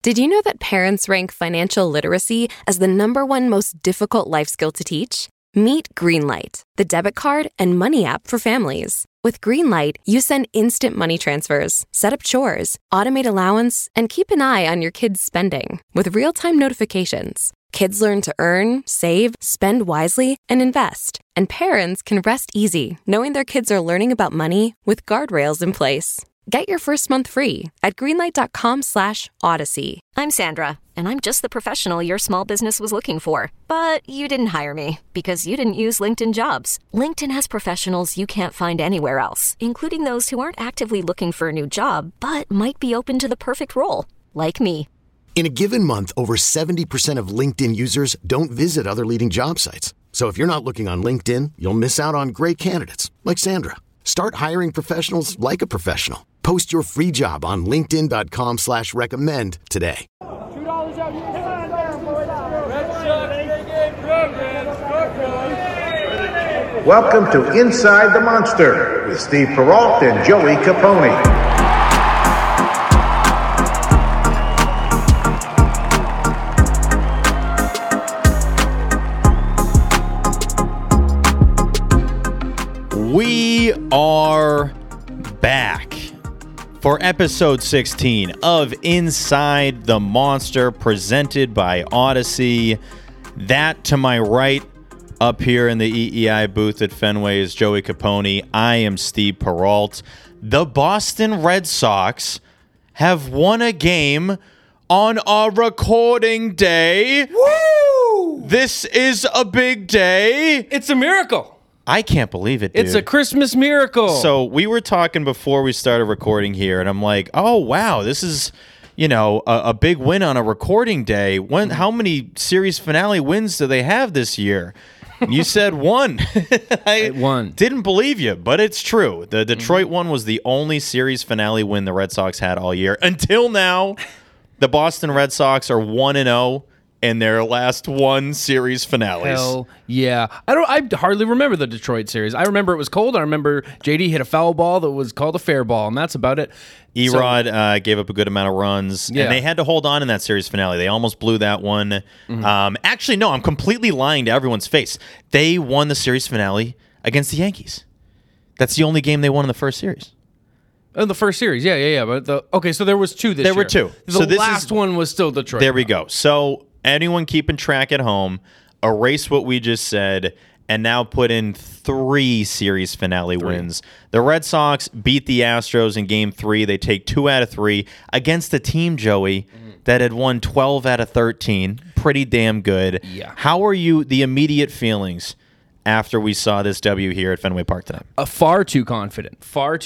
Did you know that parents rank financial literacy as the #1 most difficult life skill to teach? Meet Greenlight, the debit card and money app for families. With Greenlight, you send instant money transfers, set up chores, automate allowance, and keep an eye on your kids' spending with real-time notifications. Kids learn to earn, save, spend wisely, and invest. And parents can rest easy knowing their kids are learning about money with guardrails in place. Get your first month free at greenlight.com/Odyssey. I'm Sandra, and I'm just the professional your small business was looking for. But you didn't hire me because you didn't use LinkedIn Jobs. LinkedIn has professionals you can't find anywhere else, including those who aren't actively looking for a new job, but might be open to the perfect role, like me. In a given month, over 70% of LinkedIn users don't visit other leading job sites. So if you're not looking on LinkedIn, you'll miss out on great candidates like Sandra. Start hiring professionals like a professional. Post your free job on linkedin.com/recommend today. $2 out. Welcome to Inside the Monster with Steve Perrault and Joey Capone. We are back for episode 16 of Inside the Monster, presented by Odyssey. That to my right, up here in the EEI booth at Fenway, is Joey Capone. I am Steve Perrault. The Boston Red Sox have won a game on our recording day. Woo! This is a big day. It's a miracle. I can't believe it, dude. It's a Christmas miracle. So we were talking before we started recording here, and I'm like, oh, wow, this is, a big win on a recording day. How many series finale wins do they have this year? And you said one. One. Didn't believe you, but it's true. The Detroit one was the only series finale win the Red Sox had all year. Until now, the Boston Red Sox are 1-0. In their last one series finales. Hell yeah. I hardly remember the Detroit series. I remember it was cold. I remember JD hit a foul ball that was called a fair ball, and that's about it. Erod gave up a good amount of runs, yeah. And they had to hold on in that series finale. They almost blew that one. Mm-hmm. Actually, no, I'm completely lying to everyone's face. They won the series finale against the Yankees. That's the only game they won in the first series. In the first series, yeah. But so there was two this year. There were two. The last one was still Detroit. There we go. So anyone keeping track at home, erase what we just said, and now put in 3 series finale wins. The Red Sox beat the Astros in Game 3. They take 2 out of 3 against a team, Joey, that had won 12 out of 13. Pretty damn good. Yeah. How are the immediate feelings after we saw this W here at Fenway Park tonight? Far too confident.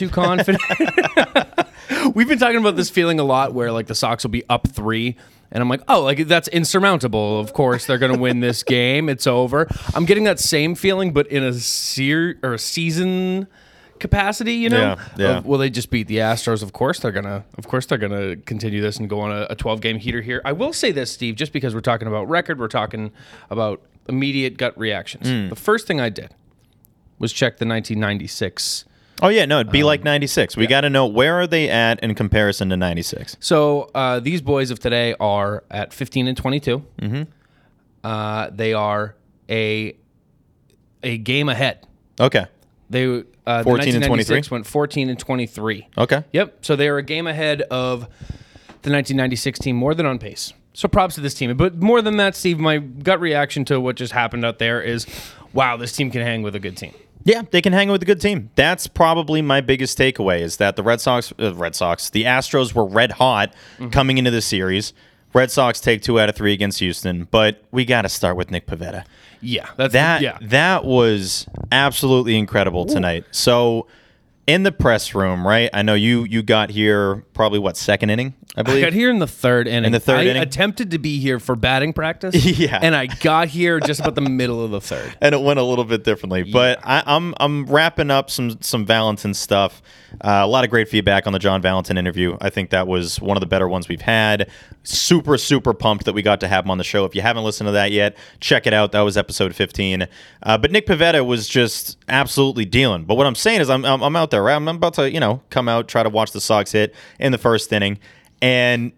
We've been talking about this feeling a lot where like the Sox will be up 3 and I'm like, oh, like that's insurmountable. Of course they're going to win this game. It's over. I'm getting that same feeling but in a season capacity, Yeah. Will they just beat the Astros? Of course they're going to continue this and go on a 12-game heater here. I will say this, Steve, just because we're talking about record, we're talking about immediate gut reactions. The first thing I did was check the 1996. Oh, yeah, no, it'd be like 96. We got to know, where are they at in comparison to 96? So these boys of today are at 15 and 22. Mm-hmm. They are a game ahead. Okay. They 14 and 23? Went 14 and 23. Okay. Yep. So they are a game ahead of the 1996 team, more than on pace. So props to this team. But more than that, Steve, my gut reaction to what just happened out there is, wow, this team can hang with a good team. Yeah, they can hang with a good team. That's probably my biggest takeaway, is that the the Astros were red hot coming into the series. Red Sox take 2 out of 3 against Houston, but we got to start with Nick Pivetta. Yeah, that was absolutely incredible tonight. So in the press room, right? I know you got here probably second inning, I believe. I got here in the third inning. In the third inning? I attempted to be here for batting practice. Yeah. And I got here just about the middle of the third. And it went a little bit differently. Yeah. But I'm wrapping up some Valentin stuff. A lot of great feedback on the John Valentin interview. I think that was one of the better ones we've had. Super, super pumped that we got to have him on the show. If you haven't listened to that yet, check it out. That was episode 15. But Nick Pivetta was just absolutely dealing. But what I'm saying is I'm out there, right? I'm about to, come out, try to watch the Sox hit in the first inning. And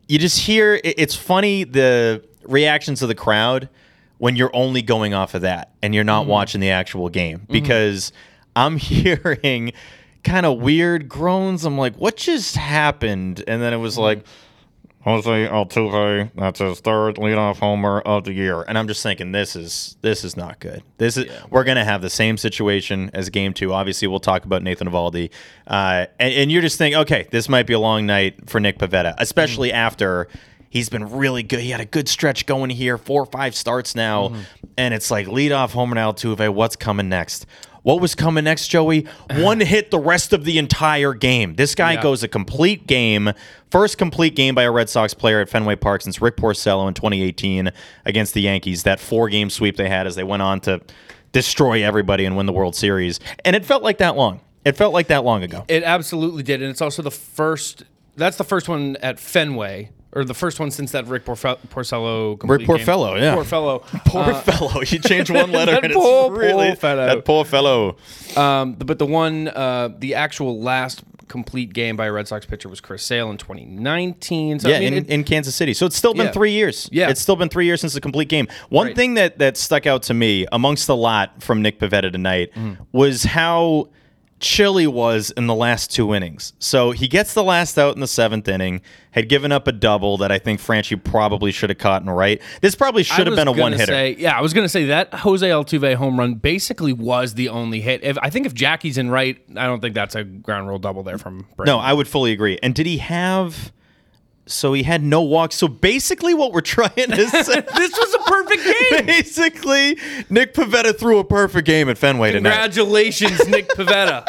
you just hear, it's funny, the reactions of the crowd when you're only going off of that and you're not watching the actual game, because I'm hearing kind of weird groans. I'm like, what just happened? And then it was like, Jose Altuve, that's his third leadoff homer of the year. And I'm just thinking, this is not good. We're going to have the same situation as Game 2. Obviously, we'll talk about Nathan Eovaldi. And you're just thinking, okay, this might be a long night for Nick Pivetta, especially after he's been really good. He had a good stretch going here, 4 or 5 starts now. And it's like, leadoff homer to Altuve, what's coming next? What was coming next, Joey? One hit the rest of the entire game. This guy goes a complete game. First complete game by a Red Sox player at Fenway Park since Rick Porcello in 2018 against the Yankees. That 4-game sweep they had as they went on to destroy everybody and win the World Series. And it felt like that long. It felt like that long ago. It absolutely did. And it's also the first one at Fenway. Or the first one since that Rick Porcello complete Rick Porcello, game. yeah. Porcello. You change one letter that and it's really... Porcello. That Porcello. But the one, the actual last complete game by a Red Sox pitcher was Chris Sale in 2019. So, yeah, in Kansas City. So it's still been 3 years. Yeah. It's still been 3 years since the complete game. One thing that stuck out to me, amongst a lot from Nick Pivetta tonight, was how chill he was in the last 2 innings. So he gets the last out in the 7th inning, had given up a double that I think Franchi probably should have caught and right. This probably should have been a one-hitter. I was going to say that Jose Altuve home run basically was the only hit. I think if Jackie's in right, I don't think that's a ground rule double there from Brandon. No, I would fully agree. And did he have... So he had no walks. So basically what we're trying to say... This was a perfect game! Basically, Nick Pivetta threw a perfect game at Fenway tonight. Congratulations, Nick Pivetta.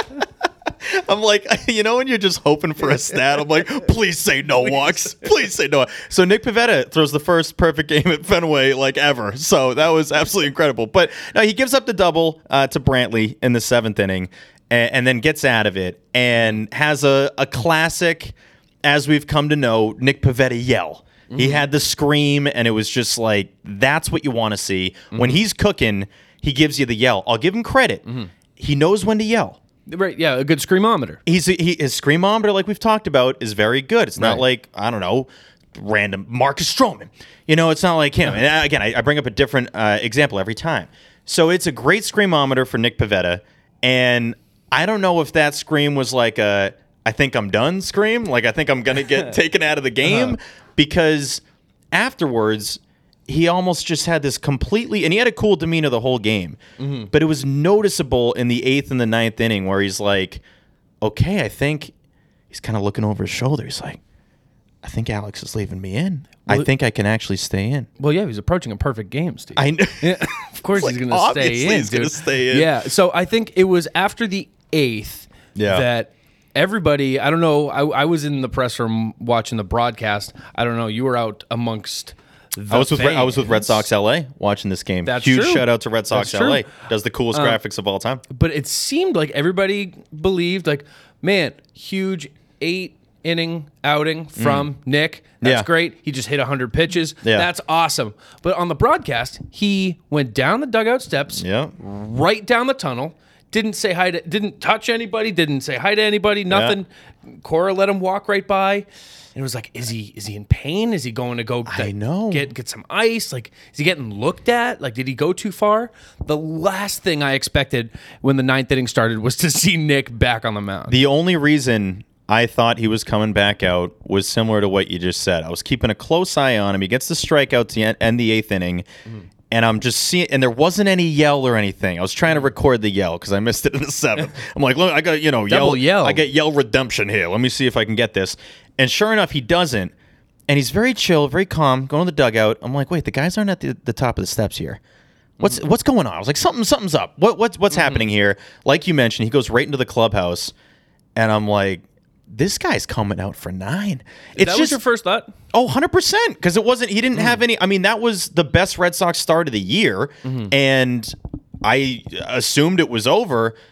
I'm like, when you're just hoping for a stat, I'm like, please say no walks. Please say no. So Nick Pivetta throws the first perfect game at Fenway like ever. So that was absolutely incredible. But no, he gives up the double to Brantley in the 7th inning and then gets out of it and has a classic, as we've come to know, Nick Pivetta yell. He had the scream, and it was just like, that's what you want to see. When he's cooking, he gives you the yell. I'll give him credit. He knows when to yell. Right, yeah, a good screamometer. His screamometer, like we've talked about, is very good. It's not like, I don't know, random Marcus Stroman. It's not like him. And again, I bring up a different example every time. So it's a great screamometer for Nick Pivetta, and I don't know if that scream was like a, I think I'm done scream, like I think I'm going to get taken out of the game, because afterwards... he almost just had this completely... And he had a cool demeanor the whole game. But it was noticeable in the 8th and the 9th inning where he's like, okay, I think... He's kind of looking over his shoulder. He's like, I think Alex is leaving me in. I think I can actually stay in. Well, yeah, he's approaching a perfect game, Steve. I know. Yeah, of course he's going to stay in, he's going to stay in. Yeah, so I think it was after the 8th that... everybody, I don't know, I was in the press room watching the broadcast. I don't know, you were out amongst... I was with Red Sox LA watching this game. That's Huge true. shout out to Red Sox That's LA. true. Does the coolest graphics of all time. But it seemed like everybody believed, like, man, huge 8-inning outing from Nick. That's great. He just hit 100 pitches. Yeah. That's awesome. But on the broadcast, he went down the dugout steps, right down the tunnel. Didn't say hi to, didn't touch anybody, didn't say hi to anybody, nothing. Yeah. Cora let him walk right by. And it was like, is he in pain? Is he going to go get some ice? Like, is he getting looked at? Like, did he go too far? The last thing I expected when the 9th inning started was to see Nick back on the mound. The only reason I thought he was coming back out was similar to what you just said. I was keeping a close eye on him. He gets the strikeout to end the 8th inning. And I'm just seeing, and there wasn't any yell or anything. I was trying to record the yell because I missed it in the 7th. I'm like, look, I got, yell. I got yell redemption here. Let me see if I can get this. And sure enough, he doesn't. And he's very chill, very calm, going to the dugout. I'm like, wait, the guys aren't at the top of the steps here. What's going on? I was like, something's up. What's happening here? Like you mentioned, he goes right into the clubhouse, and I'm like, this guy's coming out for 9. That was your first thought? Oh, 100%. Because he didn't have any. I mean, that was the best Red Sox start of the year. And I assumed it was over.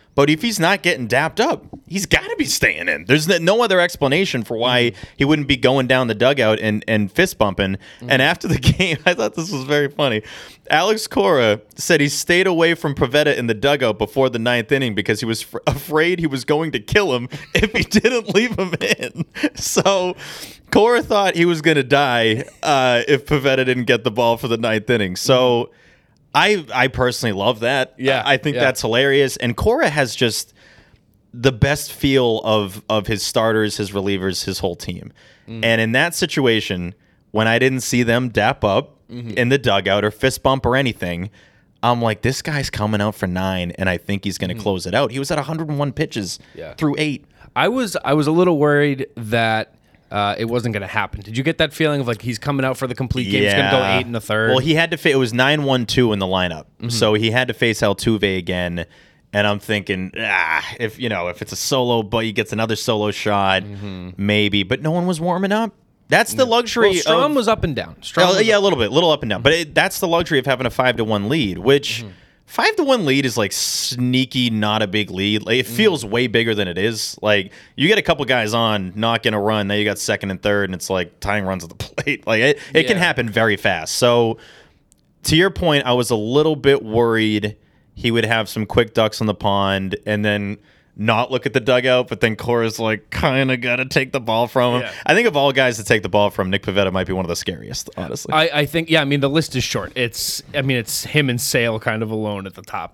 But if he's not getting dapped up, he's got to be staying in. There's no other explanation for why he wouldn't be going down the dugout and fist bumping. And after the game, I thought this was very funny. Alex Cora said he stayed away from Pivetta in the dugout before the 9th inning because he was afraid he was going to kill him if he didn't leave him in. So Cora thought he was going to die if Pivetta didn't get the ball for the 9th inning. So I personally love that. Yeah, I think that's hilarious. And Cora has just the best feel of his starters, his relievers, his whole team. And in that situation, when I didn't see them dap up in the dugout or fist bump or anything, I'm like, this guy's coming out for 9, and I think he's going to close it out. He was at 101 pitches through 8. I was a little worried that it wasn't going to happen. Did you get that feeling of like he's coming out for the complete game? He's going to go 8 1/3. Well, he had to. It was 9-1-2 in the lineup, so he had to face Altuve again. And I'm thinking, if it's a solo, but he gets another solo shot, maybe. But no one was warming up. That's the luxury. Well, Strom was up and down. A little up and down. But that's the luxury of having a 5-1 lead, which 5-1 lead is like sneaky, not a big lead. Like, it feels way bigger than it is. Like, you get a couple guys on, not going to run. Now you got second and third, and it's like tying runs at the plate. Like, it can happen very fast. So, to your point, I was a little bit worried he would have some quick ducks on the pond and then not look at the dugout, but then Cora's like, kind of got to take the ball from him. Yeah. I think of all guys to take the ball from, Nick Pivetta might be one of the scariest, honestly. I think, the list is short. It's him and Sale kind of alone at the top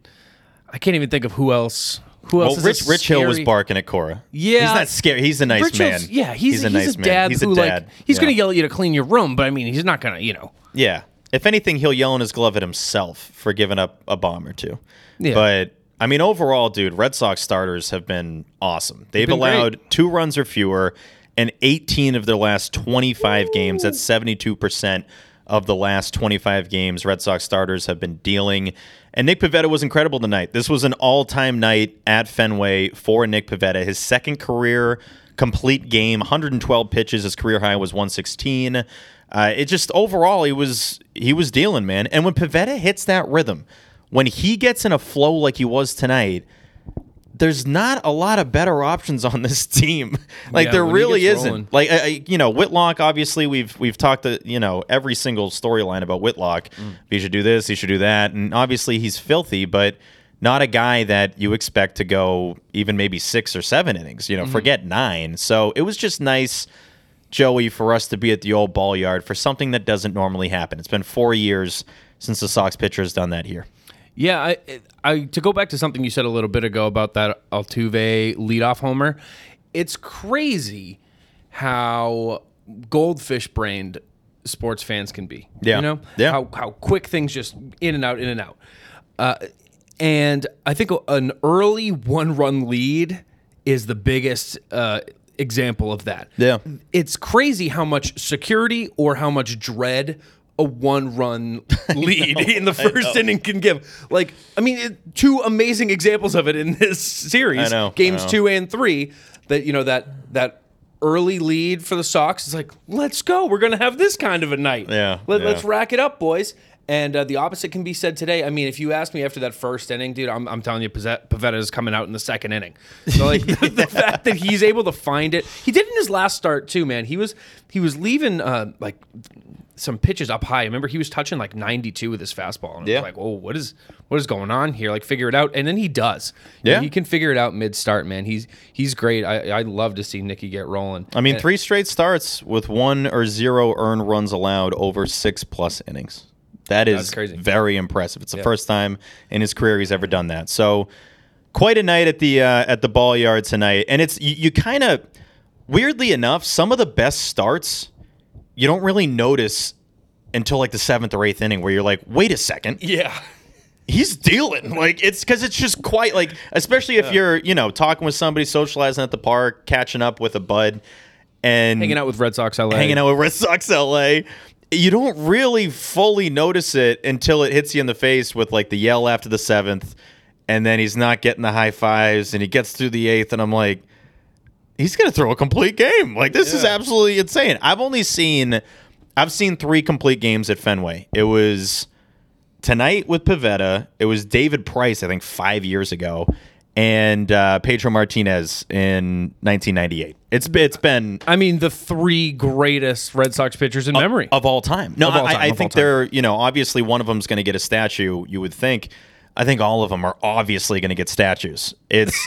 I can't even think of who else. Rich Hill was barking at Cora. Yeah. He's not scary. He's a nice man. Yeah, he's a nice man. Dad he's who, a dad. like, he's going to yell at you to clean your room, but he's not going to, Yeah. If anything, he'll yell in his glove at himself for giving up a bomb or two. Yeah. But, overall, dude, Red Sox starters have been awesome. They've allowed 2 runs or fewer in 18 of their last 25 games. That's 72% of the last 25 games Red Sox starters have been dealing. And Nick Pivetta was incredible tonight. This was an all-time night at Fenway for Nick Pivetta. His second career complete game, 112 pitches. His career high was 116. It just overall he was dealing, man. And when Pivetta hits that rhythm, when he gets in a flow like he was tonight, there's not a lot of better options on this team. There really isn't. Rolling. Whitlock. Obviously, we've talked every single storyline about Whitlock. He should do this. He should do that. And obviously, he's filthy, but not a guy that you expect to go even maybe 6 or 7 innings. Forget 9. So it was just nice, Joey, for us to be at the old ball yard for something that doesn't normally happen. It's been 4 years since the Sox pitcher has done that here. Yeah, to go back to something you said a little bit ago about that Altuve leadoff homer, it's crazy how goldfish-brained sports fans can be. Yeah. How quick things just in and out. And I think an early 1-run lead is the biggest example of that. Yeah. It's crazy how much security or how much dread a 1-run lead in the first inning can give. 2 amazing examples of it in this series. Games 2 and 3, that early lead for the Sox is like, let's go. We're going to have this kind of a night. Let's rack it up, boys. And the opposite can be said today. If you ask me after that first inning, dude, I'm telling you, Pivetta is coming out in the second inning. So, the fact that he's able to find it, he did in his last start too, man. He was leaving some pitches up high. I remember he was touching 92 with his fastball, and I was like, "Whoa, what is going on here? Figure it out." And then he does. Yeah, he can figure it out mid-start, man. He's great. I love to see Nicky get rolling. 3 straight starts with 1 or 0 earned runs allowed over 6+ innings. That's crazy. Very impressive. It's the first time in his career he's ever done that. So, quite a night at the ball yard tonight. And it's you kind of, weirdly enough, some of the best starts you don't really notice until the 7th or 8th inning, where you're like, wait a second. Yeah. He's dealing. It's because it's just quite especially if you're, talking with somebody, socializing at the park, catching up with a bud, and hanging out with Red Sox LA. You don't really fully notice it until it hits you in the face with the yell after the 7th, and then he's not getting the high fives, and he gets through the 8th, and I'm like, he's going to throw a complete game. This is absolutely insane. I've seen 3 complete games at Fenway. It was tonight with Pivetta. It was David Price, I think, 5 years ago. and Pedro Martinez in 1998. It's been I mean, the three greatest Red Sox pitchers in memory of all time. No, Of all time, I of think all time. they're, obviously one of them's going to get a statue, you would think. I think all of them are obviously going to get statues. It's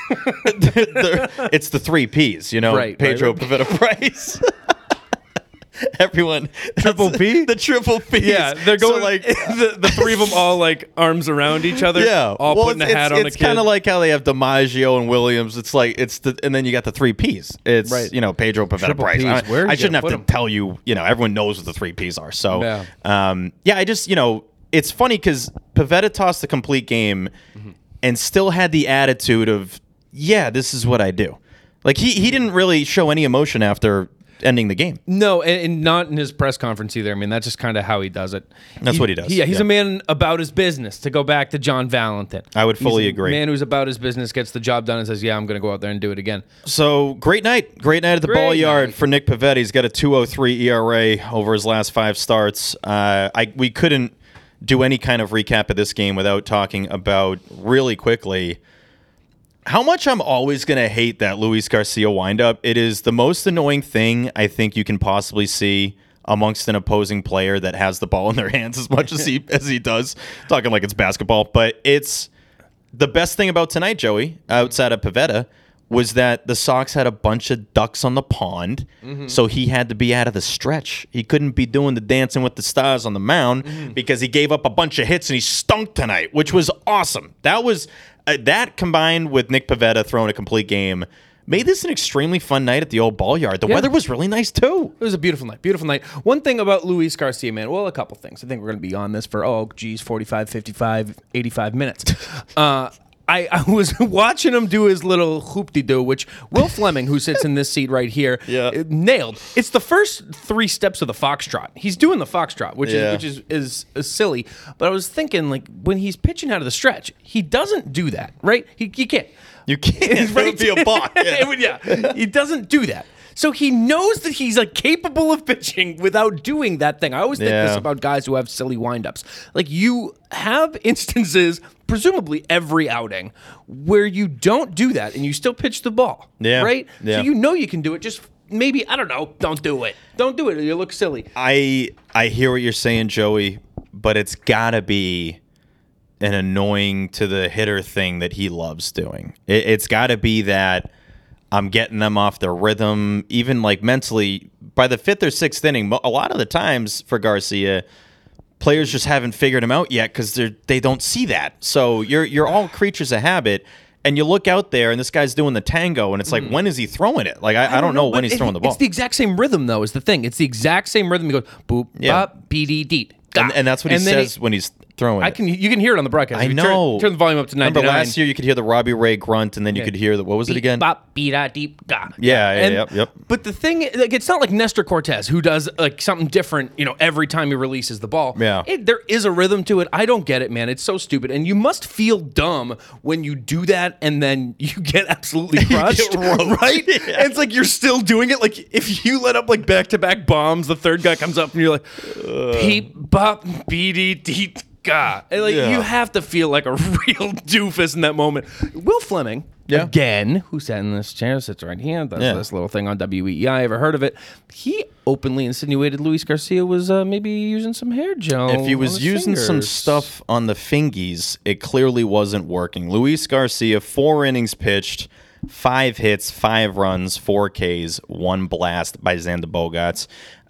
it's the three Ps, Right, Pedro right. Pivetta Price. Everyone. Triple P? The triple Ps. Yeah, they're So, going like the three of them all like arms around each other. Yeah, all putting a hat on a It's kid. kind of like how they have DiMaggio and Williams. It's like and then you got the three Ps. It's Right. Pedro Pivetta Triple Price. Ps. Where'd I you shouldn't have put to 'em? tell you. Everyone knows what the three Ps are. So Yeah. I just it's funny because Pivetta tossed the complete game and still had the attitude of this is what I do. Like he didn't really show any emotion after ending the game. No, and not in his press conference either. I mean, that's just kind of how he does it. That's what he does. Yeah, he's Yeah. a man about his business, to go back to John Valentin. I would fully He's a agree. man who's about his business, gets the job done, and says, I'm going to go out there and do it again. So great night at the Great ball yard night. for Nick Pivetta. He's got a 2.03 ERA over his last 5 starts. We couldn't do any kind of recap of this game without talking about really quickly how much I'm always going to hate that Luis Garcia windup. It is the most annoying thing I think you can possibly see amongst an opposing player that has the ball in their hands as much as he does. Talking like it's basketball, but it's the best thing about tonight, Joey, outside of Pivetta, was that the Sox had a bunch of ducks on the pond, so he had to be out of the stretch. He couldn't be doing the dancing with the stars on the mound because he gave up a bunch of hits and he stunk tonight, which was awesome. That was that combined with Nick Pivetta throwing a complete game made this an extremely fun night at the old ball yard. The weather was really nice too. It was a beautiful night. Beautiful night. One thing about Luis Garcia, man. Well, a couple things. I think we're going to be on this for, 45, 55, 85 minutes. I was watching him do his little hoop-de-doo, which Will Fleming, who sits in this seat right here, nailed. It's the first 3 steps of the foxtrot. He's doing the foxtrot, which is silly. But I was thinking, like, when he's pitching out of the stretch, he doesn't do that, right? He can't. You can't. It would be a balk. Yeah, he doesn't do that. So he knows that he's like capable of pitching without doing that thing. I always think this about guys who have silly windups. Like you have instances, presumably every outing, where you don't do that and you still pitch the ball. Yeah. Right? Yeah. So you can do it. Just maybe, I don't know, don't do it. Don't do it or you look silly. I hear what you're saying, Joey, but it's gotta be an annoying to the hitter thing that he loves doing. It's gotta be that I'm getting them off their rhythm, even like mentally. By the 5th or 6th inning, a lot of the times for Garcia, players just haven't figured him out yet because they don't see that. So you're all creatures of habit, and you look out there, and this guy's doing the tango, and it's like, when is he throwing it? Like I don't know when he's throwing the ball. It's the exact same rhythm, though, is the thing. It's the exact same rhythm. He goes, boop, bop, beady-deet. And that's what he says when he's throwing it. You can hear it on the broadcast. I We know. Turn the volume up to 99. Remember last year you could hear the Robbie Ray grunt, and then you could hear the, what was it again? Bop, beada, deep, ga. Yep. But the thing, like, it's not like Nestor Cortez, who does like something different, every time he releases the ball. Yeah. There is a rhythm to it. I don't get it, man. It's so stupid. And you must feel dumb when you do that and then you get absolutely crushed. Right? Yeah. And it's like you're still doing it. Like if you let up like back-to-back bombs, the third guy comes up and you're like, peep, bop, beady, deet. God, and like you have to feel like a real doofus in that moment. Will Fleming, again, who sat in this chair, sits right here, does this little thing on WEEI. Ever heard of it? He openly insinuated Luis Garcia was maybe using some hair gel. If he on was his using some fingers. stuff on the fingies, it clearly wasn't working. Luis Garcia, 4 innings pitched, 5 hits, 5 runs, 4 Ks, 1 blast by Xander Bogaerts.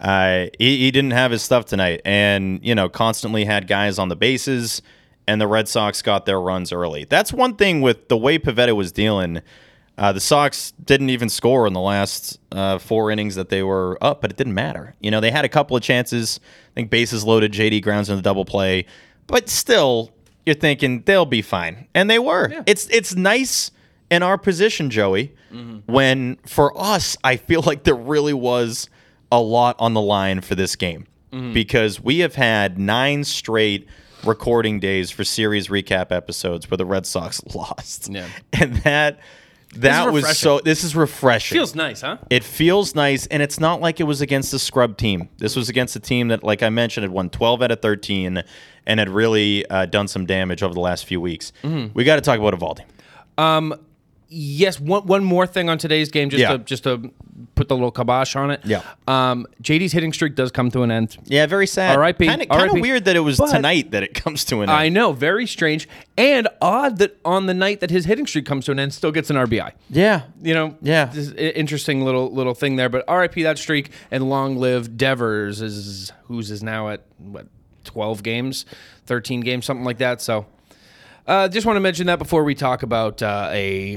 He didn't have his stuff tonight, and constantly had guys on the bases, and the Red Sox got their runs early. That's one thing with the way Pivetta was dealing. The Sox didn't even score in the last 4 innings that they were up, but it didn't matter. They had a couple of chances. I think bases loaded, JD grounds in the double play, but still, you're thinking they'll be fine, and they were. Yeah. It's nice in our position, Joey, when for us, I feel like there really was a lot on the line for this game because we have had 9 straight recording days for series recap episodes where the Red Sox lost. Yeah. And that was so. This is refreshing. Feels nice, huh? It feels nice, and it's not like it was against a scrub team. This was against a team that, like I mentioned, had won 12 out of 13 and had really done some damage over the last few weeks. We got to talk about Eovaldi. Yes, one more thing on today's game, just to put the little kibosh on it. Yeah. JD's hitting streak does come to an end. Yeah, very sad. R.I.P. Kind of R.I.P. weird that it was But- tonight that it comes to an end. I know, very strange, and odd that on the night that his hitting streak comes to an end, still gets an RBI. Yeah. You know, Yeah. this is interesting little thing there. But RIP that streak, and long live Devers, who's is now at 12 games, 13 games, something like that. So, just want to mention that before we talk about a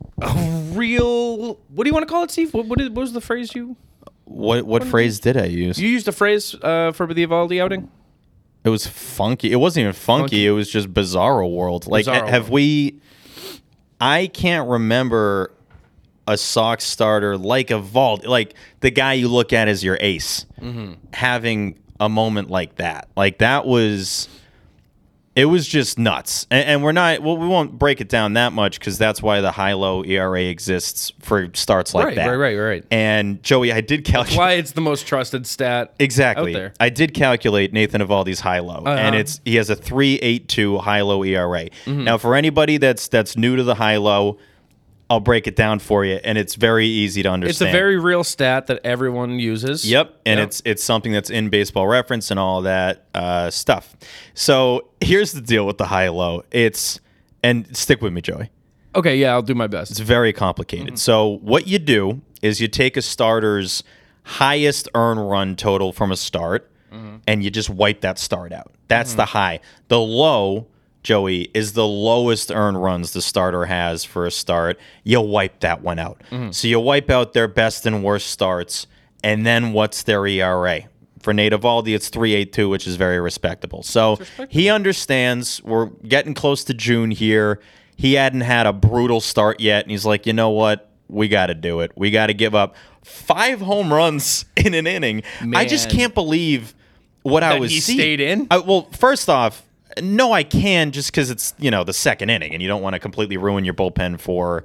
real. What do you want to call it, Steve? What was the phrase you? What phrase did I use? You used a phrase for the Evaldi outing. It was funky. It wasn't even funky. It was just Bizarro World. Like, Bizarro have we? I can't remember a Sox starter like Evaldi, like the guy you look at as your ace, having a moment like that. Like that was. It was just nuts, and we're not. Well, we won't break it down that much because that's why the high-low ERA exists for starts like that. Right. And Joey, I did calculate. Why it's the most trusted stat Exactly. out there. I did calculate Nathan Evaldi's high-low, and he has a 3.82 high-low ERA. Now, for anybody that's new to the high-low, I'll break it down for you, and it's very easy to understand. It's a very real stat that everyone uses. Yep, and it's something that's in Baseball Reference and all that stuff. So here's the deal with the high-low. And stick with me, Joey. Okay, yeah, I'll do my best. It's very complicated. So what you do is you take a starter's highest earn run total from a start, and you just wipe that start out. That's the high. The low, Joey, is the lowest earned runs the starter has for a start. You'll wipe that one out. So you wipe out their best and worst starts, and then what's their ERA? For Nate Evaldi, it's 3.82, which is very respectable. So he understands we're getting close to June here. He hadn't had a brutal start yet, and he's like, you know what? We got to do it. We got to give up 5 home runs in an inning. I just can't believe what I was seeing. He stayed in? Well, first off, no, I can just because it's, the second inning and you don't want to completely ruin your bullpen for,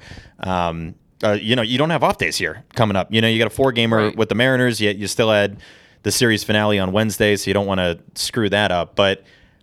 you don't have off days here coming up. You got a 4-gamer with the Mariners, yet you still had the series finale on Wednesday, so you don't want to screw that up. But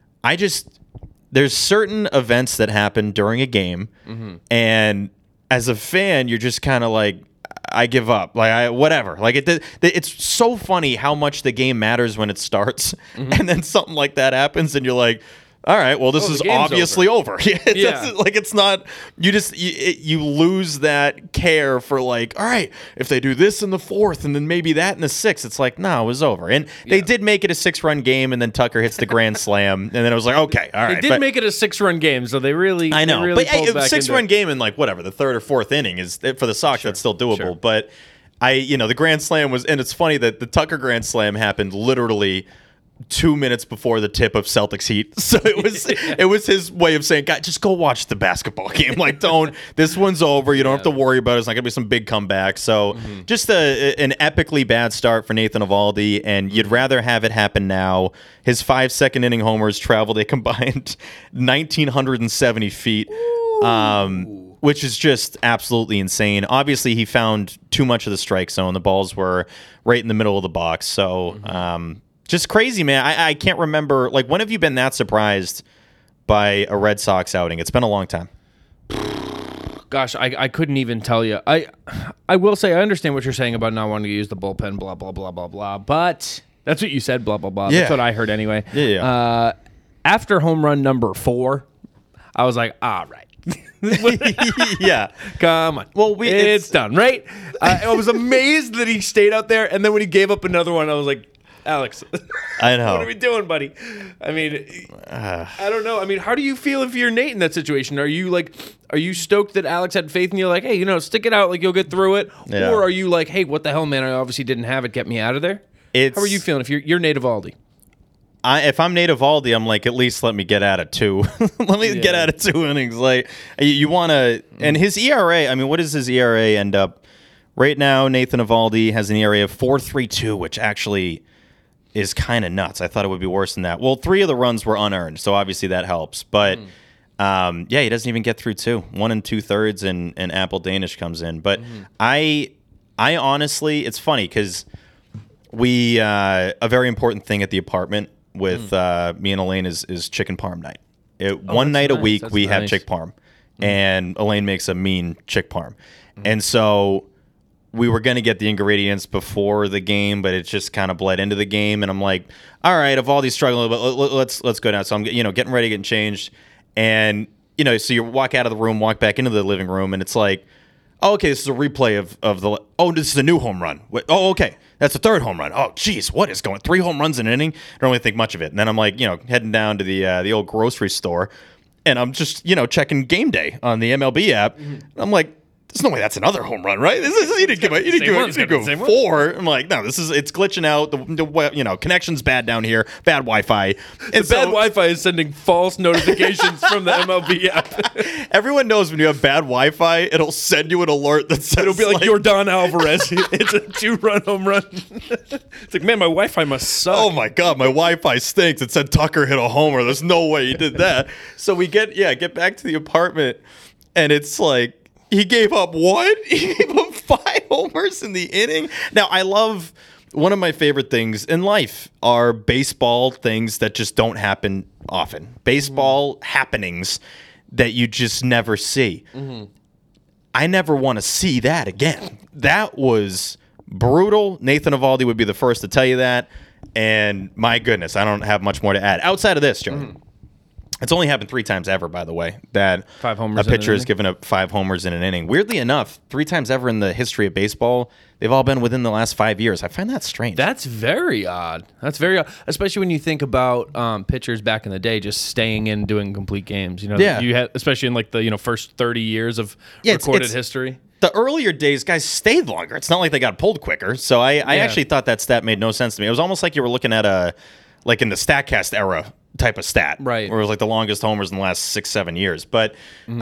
there's certain events that happen during a game, and as a fan, you're just kind of like, I give up. Whatever. It's so funny how much the game matters when it starts, and then something like that happens, and you're like, all right, well, this is obviously over. It's not. You lose that care for all right, if they do this in the 4th and then maybe that in the 6th, it's like, no, it was over. And they did make it a 6-run game, and then Tucker hits the grand slam, and then it was like, okay, all right. They did make it a 6-run game, so they really, I know, but a 6-run game in whatever the 3rd or 4th inning is for the Sox. That's still doable, but the grand slam was, and it's funny that the Tucker grand slam happened literally 2 minutes before the tip of Celtics Heat. So it was his way of saying, God, just go watch the basketball game. This one's over. You don't have to worry about it. It's not going to be some big comeback. So just an epically bad start for Nathan Evaldi, and you'd rather have it happen now. His 5 second inning homers traveled a combined 1,970 feet, which is just absolutely insane. Obviously, he found too much of the strike zone. The balls were right in the middle of the box. So, just crazy, man. I can't remember. When have you been that surprised by a Red Sox outing? It's been a long time. Gosh, I couldn't even tell you. I will say I understand what you're saying about not wanting to use the bullpen, blah, blah, blah, blah, blah. But that's what you said, blah, blah, blah. Yeah. That's what I heard anyway. Yeah. After home run number 4, I was like, all right. Yeah. Come on. Well, it's done, right? I was amazed that he stayed out there, and then when he gave up another one, I was like, Alex, I know. What are we doing, buddy? I mean, I don't know. I mean, how do you feel if you're Nate in that situation? Are you stoked that Alex had faith in you? Like, hey, stick it out, you'll get through it. Yeah. Or are you like, hey, what the hell, man? I obviously didn't have it. Get me out of there. How are you feeling if you're Nate Evaldi? If I'm Nate Evaldi, I'm like, at least let me get out of 2. Let me get out of 2 innings. You want to, and his ERA. I mean, what does his ERA end up right now? Nathan Evaldi has an ERA of 4.32, which actually is kind of nuts. I thought it would be worse than that. Well, 3 of the runs were unearned, so obviously that helps. But he doesn't even get through 2. 1 2/3, and Apple Danish comes in. But I honestly, it's funny because we a very important thing at the apartment with me and Elaine is chicken parm night. One night a week we have chick parm. and Elaine makes a mean chick parm. And so we were going to get the ingredients before the game, but it just kind of bled into the game. And I'm like, all right, of all these struggling, let's go now. So I'm, getting ready, getting changed. And, so you walk out of the room, walk back into the living room, and it's like, oh, okay, this is a replay of the, this is a new home run. Oh, okay, that's a third home run. Oh, geez, what is going, 3 home runs in an inning? I don't really think much of it. And then I'm like, heading down to the old grocery store, and I'm just, checking game day on the MLB app. I'm like, there's no way that's another home run, right? You didn't give 4. I'm like, no, it's glitching out. The connection's bad down here. Bad Wi-Fi. And bad Wi-Fi is sending false notifications from the MLB app. Everyone knows when you have bad Wi-Fi, it'll send you an alert that says it'll be like Yordan Alvarez. It's a 2-run home run. It's like, man, my Wi-Fi must suck. Oh my God, my Wi-Fi stinks. It said Tucker hit a homer. There's no way he did that. So we get back to the apartment, and it's like, he gave up what? He gave up 5 homers in the inning. Now, I love, one of my favorite things in life are baseball things that just don't happen often. Baseball happenings that you just never see. I never want to see that again. That was brutal. Nathan Eovaldi would be the first to tell you that. And my goodness, I don't have much more to add. Outside of this, Joe. It's only happened 3 times ever, by the way, that 5 homers a pitcher has given up 5 homers in an inning. Weirdly enough, 3 times ever in the history of baseball, they've all been within the last 5 years. I find that strange. That's very odd. Especially when you think about pitchers back in the day just staying in doing complete games. You had, especially in like the first 30 years of recorded history. The earlier days, guys stayed longer. It's not like they got pulled quicker. So I actually thought that stat made no sense to me. It was almost like you were looking at in the StatCast era type of stat, right? Where it was like the longest homers in the last 6-7 years. But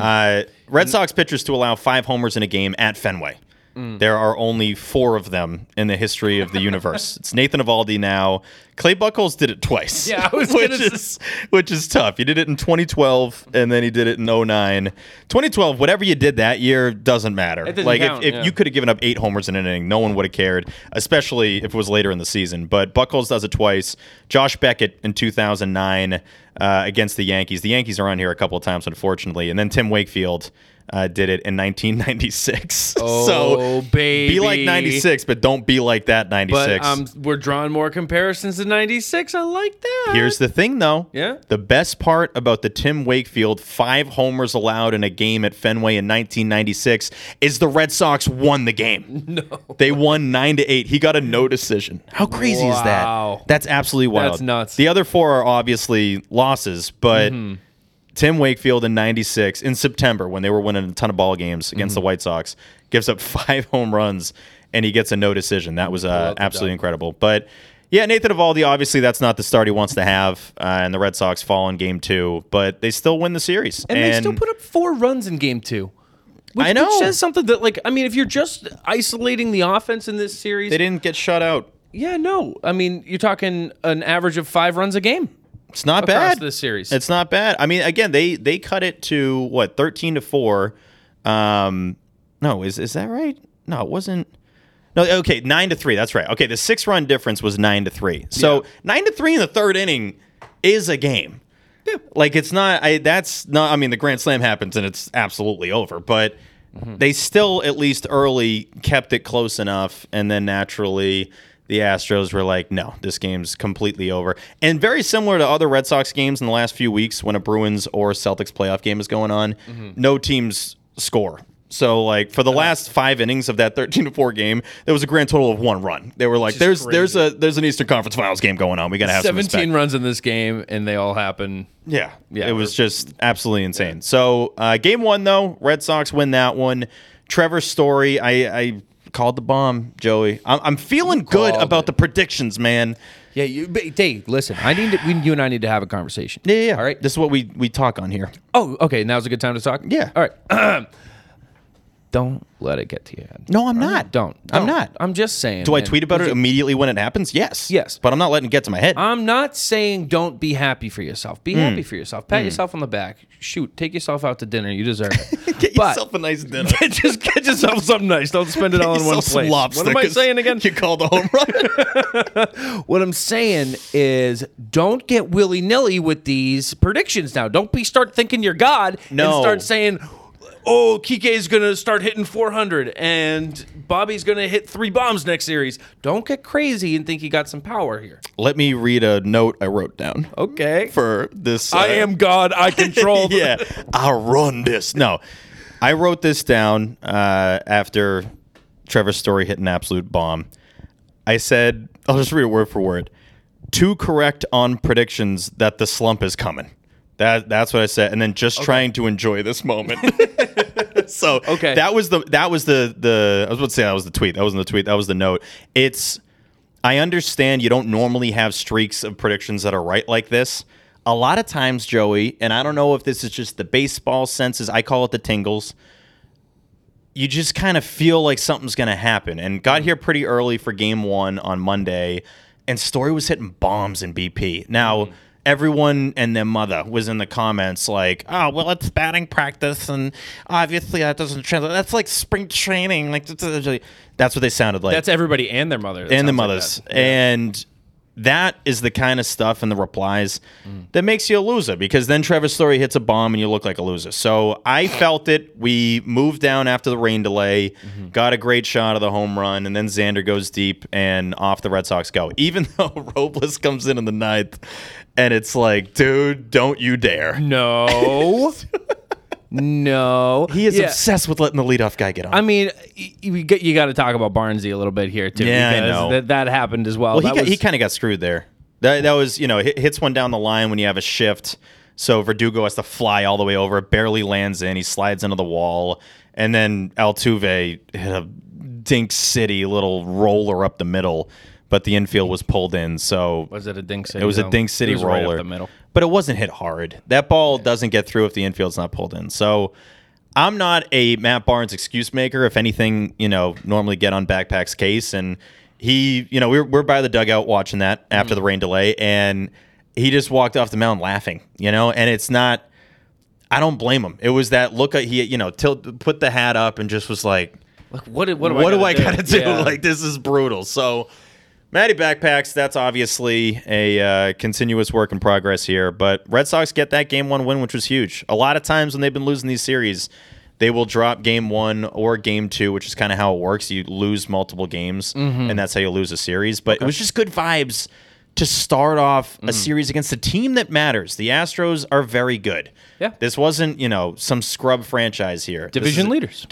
Red Sox pitchers to allow 5 homers in a game at Fenway. There are only 4 of them in the history of the universe. It's Nathan Eovaldi now. Clay Buchholz did it twice. Yeah, which is tough. He did it in 2012, and then he did it in 2009. 2012, whatever you did that year doesn't matter. It doesn't count, if you could have given up 8 homers in an inning, no one would have cared, especially if it was later in the season. But Buchholz does it twice. Josh Beckett in 2009 against the Yankees. The Yankees are on here a couple of times, unfortunately. And then Tim Wakefield did it in 1996. Oh, so baby. Be like 96, but don't be like that 96. But we're drawing more comparisons to 96. I like that. Here's the thing, though. Yeah? The best part about the Tim Wakefield 5 homers allowed in a game at Fenway in 1996 is the Red Sox won the game. No. They won 9-8. He got a no decision. How crazy is that? That's absolutely wild. That's nuts. The other 4 are obviously losses, but Tim Wakefield in 96 in September when they were winning a ton of ball games against the White Sox gives up 5 home runs and he gets a no decision. That was absolutely incredible. But yeah, Nathan Eovaldi, obviously that's not the start he wants to have, and the Red Sox fall in game 2, but they still win the series. And they still put up 4 runs in game 2. I know. Which says something that, if you're just isolating the offense in this series. They didn't get shut out. Yeah, no. I mean, you're talking an average of 5 runs a game. It's not bad. This series. It's not bad. I mean, again, they cut it to, 13-4. No, is that right? No, it wasn't. No, okay, 9-3. That's right. Okay, the 6-run difference was 9-3. So 9-3 in the 3rd inning is a game. Yeah. It's not. That's not. I mean, the grand slam happens and it's absolutely over. But they still, at least early, kept it close enough, and then naturally the Astros were like, no, this game's completely over. And very similar to other Red Sox games in the last few weeks when a Bruins or Celtics playoff game is going on, no teams score. So, for the last 5 innings of that 13-4 game, there was a grand total of 1 run. They were like, there's an Eastern Conference Finals game going on. We got to have 17 runs in this game, and they all happen. Yeah. It was just absolutely insane. Yeah. So, game 1, though, Red Sox win that one. Trevor Story, I called the bomb, Joey. I'm feeling good about the predictions, man. Yeah, Dave, listen, you and I need to have a conversation. Yeah. All right? This is what we talk on here. Oh, okay. Now's a good time to talk? Yeah. All right. Don't let it get to your head. No, I'm not. Don't. I'm not. I'm just saying. Do I tweet about it immediately when it happens? Yes. Yes. But I'm not letting it get to my head. I'm not saying don't be happy for yourself. Be happy for yourself. Pat yourself on the back. Shoot. Take yourself out to dinner. You deserve it. Get yourself a nice dinner. Just get yourself something nice. Don't spend it all in one place. Lobster, what am I saying again? You called a home run. What I'm saying is don't get willy-nilly with these predictions now. Don't start thinking you're God and start saying oh, Kike's going to start hitting 400 and Bobby's going to hit 3 bombs next series. Don't get crazy and think you got some power here. Let me read a note I wrote down. Okay. For this. I am God. I control. Yeah. I'll run this. No. I wrote this down after Trevor Story hit an absolute bomb. I said, I'll just read it word for word. 2 correct on predictions that the slump is coming. That's what I said, and then just trying to enjoy this moment. So that was the I was about to say that was the tweet. That wasn't the tweet. That was the note. I understand you don't normally have streaks of predictions that are right like this. A lot of times, Joey, and I don't know if this is just the baseball senses. I call it the tingles. You just kind of feel like something's going to happen, and got here pretty early for Game 1 on Monday, and Story was hitting bombs in BP. Now. Everyone and their mother was in the comments like, oh, well, it's batting practice, and obviously that doesn't translate. That's like spring training. Like that's what they sounded like. That's everybody and their mother. And the mothers. Like and that is the kind of stuff in the replies that makes you a loser, because then Trevor Story hits a bomb and you look like a loser. So I felt it. We moved down after the rain delay, got a great shot of the home run, and then Xander goes deep and off the Red Sox go. Even though Robles comes in the 9th, and it's like, dude, don't you dare. No. No. He is obsessed with letting the leadoff guy get on. I mean, you got to talk about Barnesy a little bit here, too. Yeah, because I know. That happened as well. Well, he kind of got screwed there. That was, hits one down the line when you have a shift. So Verdugo has to fly all the way over. Barely lands in. He slides into the wall. And then Altuve hit a Dink City little roller up the middle. But the infield was pulled in, so... Was it a Dink City? It was a Dink City roller. Right up the middle. But it wasn't hit hard. That ball doesn't get through if the infield's not pulled in. So I'm not a Matt Barnes excuse maker. If anything, normally get on Backpack's case. And he, we're by the dugout watching that after the rain delay, and he just walked off the mound laughing, and it's not... I don't blame him. It was that look at he, put the hat up and just was like, what do I gotta do? Yeah. Like, this is brutal. So... Matty Backpacks, that's obviously a continuous work in progress here, but Red Sox get that Game 1 win, which was huge. A lot of times when they've been losing these series, they will drop Game 1 or Game 2, which is kind of how it works. You lose multiple games, and that's how you lose a series. But it was just good vibes to start off a series against a team that matters. The Astros are very good. Yeah. This wasn't, some scrub franchise here. Division leaders,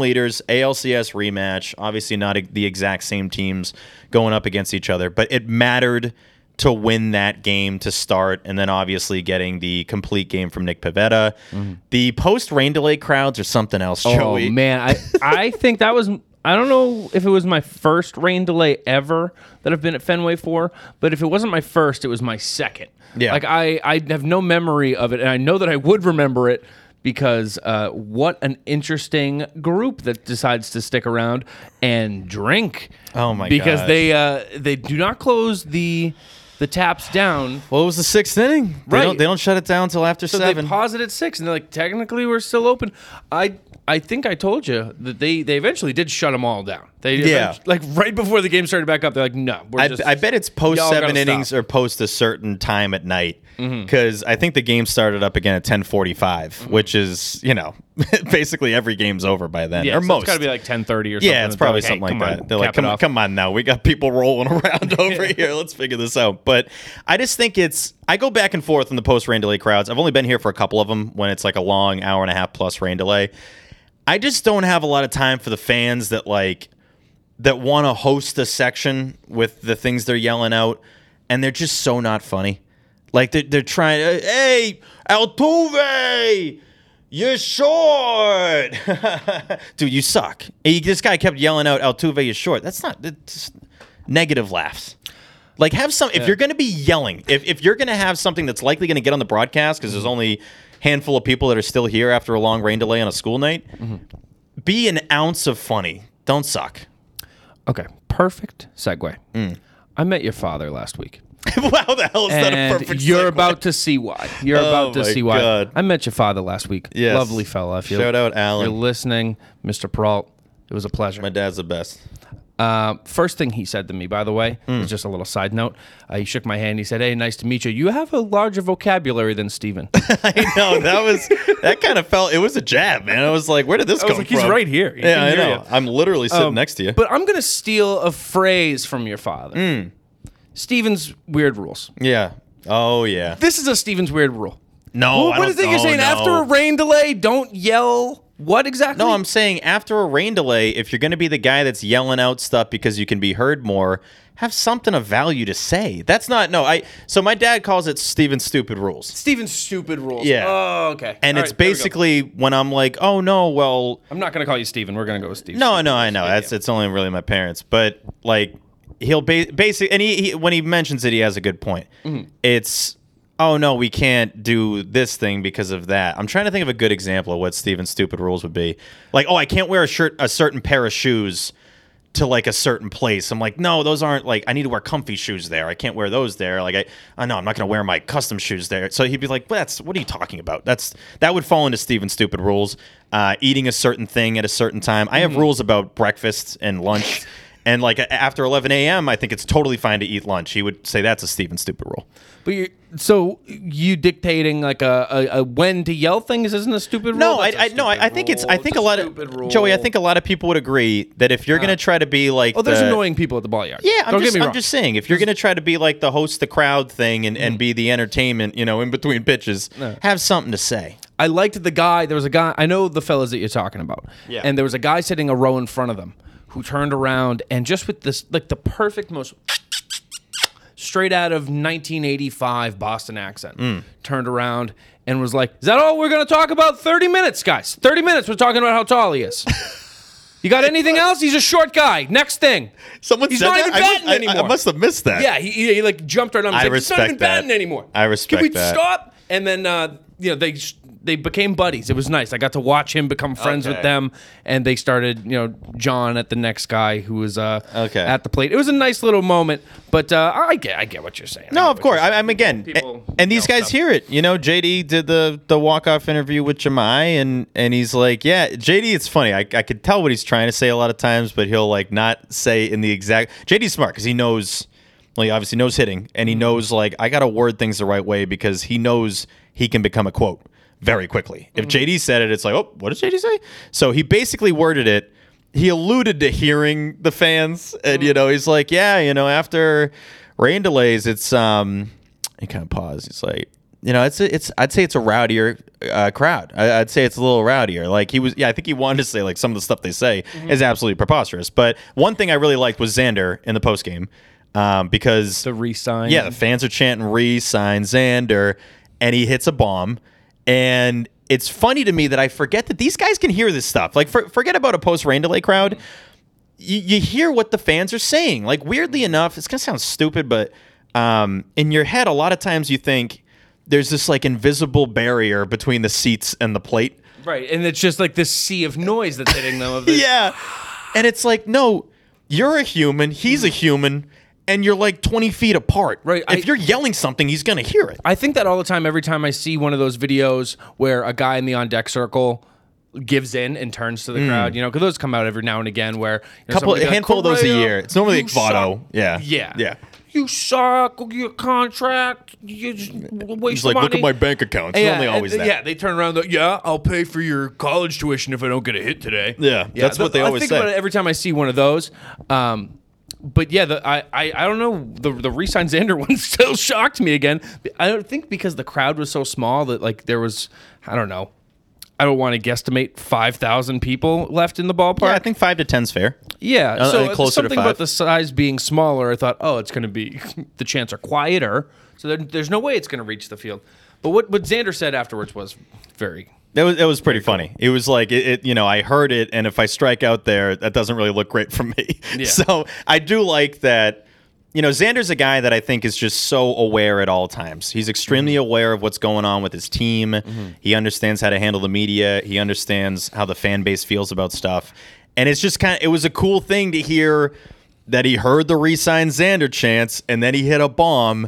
ALCS rematch. Obviously not the exact same teams going up against each other, but it mattered to win that game to start, and then obviously getting the complete game from Nick Pivetta. The post-rain delay crowds are something else, Joey. Oh, man. I think that was... I don't know if it was my first rain delay ever that I've been at Fenway for, but if it wasn't my first, it was my second. Yeah. Like, I have no memory of it, and I know that I would remember it because what an interesting group that decides to stick around and drink. Oh, my God. Because they do not close the taps down. Well, it was the 6th inning. They don't shut it down until after 7. They pause it at 6, and they're like, technically, we're still open. I think I told you that they eventually did shut them all down. Like right before the game started back up, they're like, no. I bet it's post 7 innings or post a certain time at night, because I think the game started up again at 10:45, which is, basically every game's over by then. Yeah, or so most. It's got to be like 10:30 or something. Yeah, it's probably something like that. They're like, come on now. We got people rolling around over here. Let's figure this out. But I just think I go back and forth in the post-rain delay crowds. I've only been here for a couple of them when it's like a long hour and a half plus rain delay. I just don't have a lot of time for the fans that want to host a section with the things they're yelling out, and they're just so not funny. Like they're trying, hey, Altuve, you're short. Dude, you suck. This guy kept yelling out, Altuve, you're short. That's negative laughs. Like, have some, if you're going to be yelling, if you're going to have something that's likely going to get on the broadcast, because there's only handful of people that are still here after a long rain delay on a school night, be an ounce of funny. Don't suck. Okay, perfect segue. I met your father last week. Wow, the hell is that a perfect you're segue? about to see why. You're about to see why. God. I met your father last week. Yes. Lovely fella. Shout out, Alan. You're listening, Mr. Peralt. It was a pleasure. My dad's the best. First thing he said to me, by the way, was just a little side note. He shook my hand. He said, "Hey, nice to meet you. You have a larger vocabulary than Steven." I know that kind of felt. It was a jab, man. I was like, where did this come from? He's right here. He Yeah, can I hear know. you. I'm literally sitting next to you. But I'm gonna steal a phrase from your father. Steven's weird rules. Yeah. Oh yeah. This is a Steven's weird rule. No, What is it you're saying? no. After a rain delay, don't yell. What exactly? No, I'm saying after a rain delay, if you're going to be the guy that's yelling out stuff because you can be heard more, have something of value to say. That's not So my dad calls it Steven's stupid rules. Steven's stupid rules. Yeah. Oh, okay. And All it's right, there we go. basically when I'm like, oh no, well, I'm not gonna call you Steven. We're gonna go with Steve. no, I know. It's only really my parents, but like he'll basically, and he when he mentions it, he has a good point. It's, oh no, we can't do this thing because of that. I'm trying to think of a good example of what Steven's stupid rules would be. Like, oh, I can't wear a certain pair of shoes to like a certain place. I'm like, no, those aren't like, I need to wear comfy shoes there. I can't wear those there. Like, I know I'm not going to wear my custom shoes there. So he'd be like, what are you talking about? That would fall into Steven's stupid rules. Eating a certain thing at a certain time. I have rules about breakfast and lunch. And like after 11 a.m., I think it's totally fine to eat lunch. He would say that's a Steven stupid rule. But you dictating like a when to yell thing isn't a stupid rule? No, I think a lot of Joey. I think a lot of people would agree that if you're going to try to be like, there's annoying people at the ball yard. Yeah, Don't get me wrong. I'm just saying, if you're going to try to be like the host the crowd thing and be the entertainment, in between pitches, have something to say. I liked the guy. There was a guy. I know the fellas that you're talking about. Yeah. And there was a guy sitting a row in front of them who turned around and just with this, like the perfect, most straight out of 1985 Boston accent, turned around and was like, "Is that all we're going to talk about? 30 minutes, guys. 30 minutes. We're talking about how tall he is." You got anything else? He's a short guy. Next thing. Someone He's said not that? even batting anymore. I must have missed that. Yeah, he like jumped right on. He's I like, he's not even respect that. batting anymore. I respect Can we that. stop? And then they became buddies. It was nice. I got to watch him become friends with them, and they started John at the next guy who was at the plate. It was a nice little moment, but I get what you're saying. No, of course. I'm again, People and these guys hear it. JD did the walk-off interview with Jemai, and he's like, yeah, JD. It's funny. I could tell what he's trying to say a lot of times, but he'll like not say in the exact. JD's smart because he knows. Well, he obviously knows hitting, and he knows like I got to word things the right way because he knows he can become a quote very quickly. If JD said it, it's like, oh, what did JD say? So he basically worded it. He alluded to hearing the fans, and he's like, yeah, after rain delays, it's he kind of paused. He's like, I'd say it's a rowdier crowd. I'd say it's a little rowdier. Like I think he wanted to say like some of the stuff they say is absolutely preposterous. But one thing I really liked was Xander in the postgame. Because the re-sign. Yeah, the fans are chanting re-sign Xander, and he hits a bomb. And it's funny to me that I forget that these guys can hear this stuff. Like, forget about a post-rain delay crowd. You hear what the fans are saying. Like, weirdly enough, it's going to sound stupid, but in your head, a lot of times you think there's this, like, invisible barrier between the seats and the plate. Right, and it's just like this sea of noise that's hitting them. Yeah. And it's like, no, you're a human, he's a human, and you're like 20 feet apart. Right. If you're yelling something, he's going to hear it. I think that all the time, every time I see one of those videos where a guy in the on-deck circle gives in and turns to the crowd, because those come out every now and again where... A handful of those a year. It's normally like Votto. Yeah. Yeah. You suck, your contract, you just waste He's like, money. look at my bank account. It's normally always that. Yeah, they turn around and go, I'll pay for your college tuition if I don't get a hit today. Yeah, that's what they always say. I think say. about it every time I see one of those. But yeah, I don't know, the re-sign Xander one still shocked me again. I don't think because the crowd was so small that like there was, I don't know, I don't want to guesstimate 5,000 people left in the ballpark. Yeah, I think 5 to 10's fair. Yeah, so closer something to 5. about the size being smaller, I thought, it's going to be, the chants are quieter, so there's no way it's going to reach the field. But what Xander said afterwards was very... It was pretty funny. It was like, I heard it, and if I strike out there, that doesn't really look great for me. Yeah. So I do like that. Xander's a guy that I think is just so aware at all times. He's extremely aware of what's going on with his team. He understands how to handle the media. He understands how the fan base feels about stuff. And it's just it was a cool thing to hear that he heard the re-sign Xander chants, and then he hit a bomb.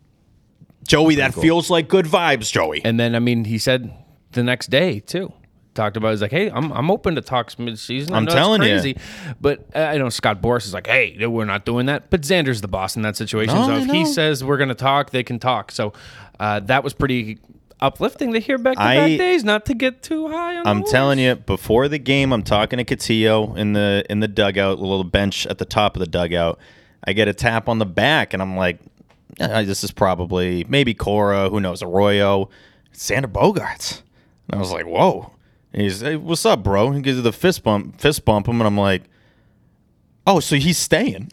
Joey, that feels like good vibes, Joey. And then, he said the next day, too. talked about. He's like, hey, I'm open to talks mid-season. I I'm know telling it's you. crazy, but I know Scott Boras is like, hey, we're not doing that. But Xander's the boss in that situation. No, So I if he know. says we're going to talk, they can talk. So that was pretty uplifting to hear back-to-back days, not to get too high on I'm the telling horse. you, before the game, I'm talking to Cotillo in the dugout, a little bench at the top of the dugout. I get a tap on the back, and I'm like, this is probably maybe Cora, who knows, Arroyo, Xander Bogaerts. And I was like, whoa. And he's, hey, what's up, bro? He gives you the fist bump him, and I'm like, oh, so he's staying.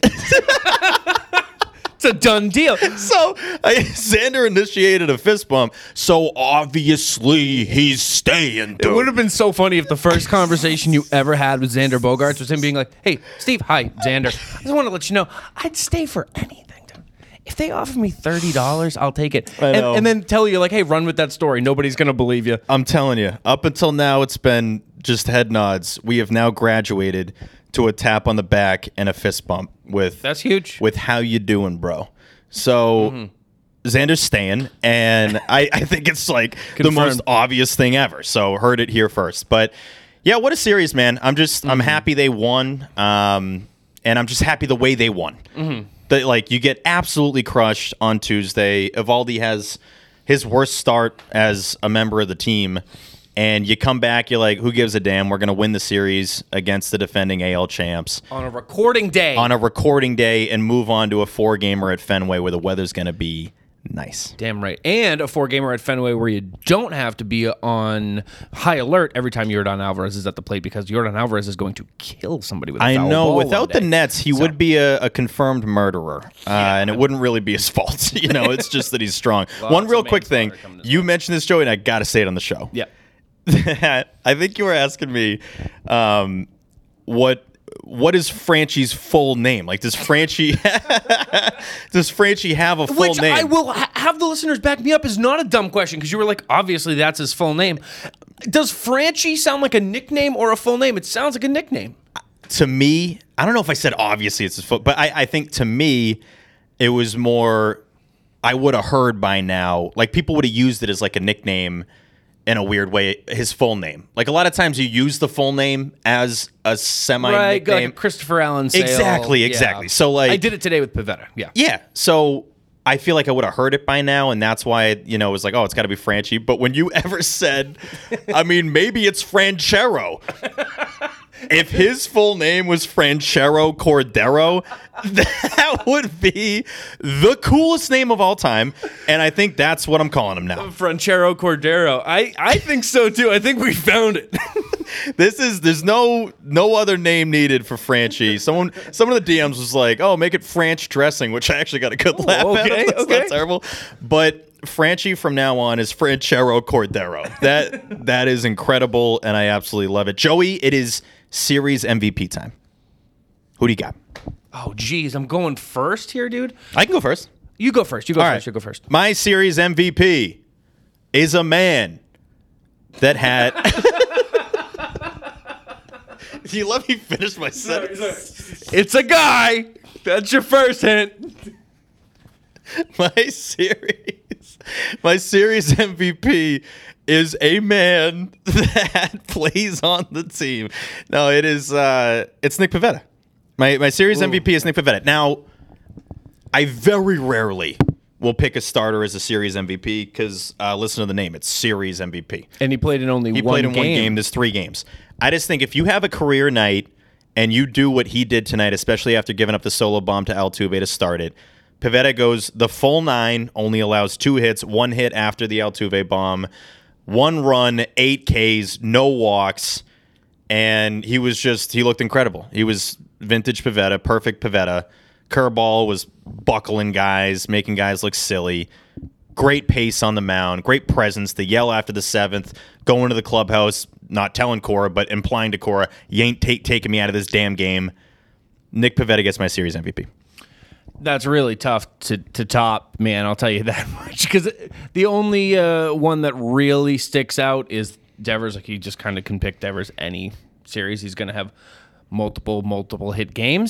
It's a done deal. So Xander initiated a fist bump, so obviously he's staying. It would have been so funny if the first conversation you ever had with Xander Bogaerts was him being like, hey, Steve, hi, Xander. I just want to let you know, I'd stay for anything, dude. If they offer me $30, I'll take it. I know. And then tell you, like, hey, run with that story. Nobody's going to believe you. I'm telling you, up until now, it's been just head nods. We have now graduated to a tap on the back and a fist bump with That's huge. with how you doing, bro. So Xander's staying, and I think it's like the Confirmed. most obvious thing ever. So heard it here first. But yeah, what a series, man. I'm happy they won, and I'm just happy the way they won. That, like, you get absolutely crushed on Tuesday. Evaldi has his worst start as a member of the team. And you come back, you're like, who gives a damn? We're going to win the series against the defending AL champs On a recording day. and move on to a 4-gamer at Fenway where the weather's going to be nice. Damn right. And a 4-gamer at Fenway where you don't have to be on high alert every time Yordan Alvarez is at the plate, because Yordan Alvarez is going to kill somebody with a I foul know. ball Without one the day. Nets, he would be a confirmed murderer, and it wouldn't really be his fault. It's just that he's strong. One real of quick thing. manslaughter coming to You mentioned this, Joey, and I got to say it on the show. Yeah. I think you were asking me what is Franchi's full name? Like, does Franchi have a full Which name? I will have the listeners back me up is not a dumb question, because you were like, obviously that's his full name. Does Franchi sound like a nickname or a full name? It sounds like a nickname. To me, I don't know if I said obviously it's his full, but I think to me it was more, I would have heard by now, like people would have used it as like a nickname in a weird way, his full name. Like a lot of times you use the full name as a semi-nickname. Like a Christopher Allen Sale. Exactly. Yeah. So like, I did it today with Pivetta. Yeah. yeah. So I feel like I would have heard it by now, and that's why it was like, oh, it's got to be Franchi. But when you ever said, I mean, maybe it's Franchero. If his full name was Franchero Cordero, that would be the coolest name of all time. And I think that's what I'm calling him now. Franchero Cordero. I think so too. I think we found it. There's no other name needed for Franchi. Some of the DMs was like, oh, make it Franch dressing, which I actually got a good laugh at. okay, That's okay. not terrible. But Franchi from now on is Franchero Cordero. That is incredible, and I absolutely love it. Joey, it is series MVP time. Who do you got? Oh, geez. I'm going first here, dude. I can go first. You go first. You go All first. right. You go first. My series MVP is a man that had. Do you let me finish my sentence? It's a guy. That's your first hint. My series MVP is a man that plays on the team. No, it's Nick Pivetta. My series MVP is Nick Pivetta. Now, I very rarely will pick a starter as a series MVP because listen to the name, it's series MVP. And he played in only He played in one game. There's 3 games. I just think if you have a career night and you do what he did tonight, especially after giving up the solo bomb to Altuve to start it, Pivetta goes the full 9, only allows 2 hits, 1 hit after the Altuve bomb, 1 run, 8 Ks, no walks, and he looked incredible. He was vintage Pivetta, perfect Pivetta. Curveball was buckling guys, making guys look silly. Great pace on the mound, great presence. The yell after the 7th, going to the clubhouse, not telling Cora, but implying to Cora, you ain't taking me out of this damn game. Nick Pivetta gets my series MVP. That's really tough to top, man. I'll tell you that much. Because the only one that really sticks out is Devers. Like, you just kind of can pick Devers any series. He's going to have multiple hit games.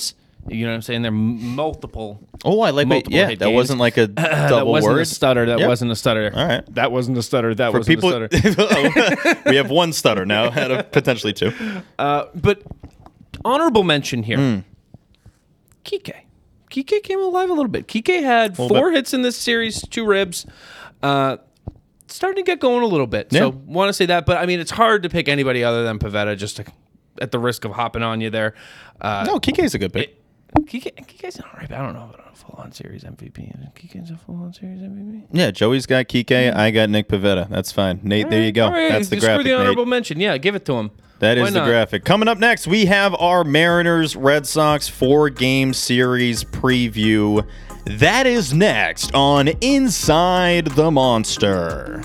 You know what I'm saying? They're multiple. Oh, I like multiple that hit games. wasn't like a double That wasn't word. a stutter. That Yep. wasn't a stutter. All right. That wasn't a stutter. That For wasn't people, a stutter. we have one stutter now, out of potentially two. But honorable mention here. Kike. Kike came alive a little bit. Kike had 4 hits in this series, 2 ribs. Starting to get going a little bit. So want to say that. But, I mean, it's hard to pick anybody other than Pivetta, just at the risk of hopping on you there. No, Kike's a good pick. Kike's all right, but I don't know about a full-on series MVP. Kike's a full-on series MVP? Yeah, Joey's got Kike. I got Nick Pivetta. That's fine. Nate, there you go. All right, That's the screw graphic, the honorable Nate. mention. Yeah, give it to him. That Why is the not? graphic. Coming up next, we have our Mariners-Red Sox 4-game series preview. That is next on Inside the Monster.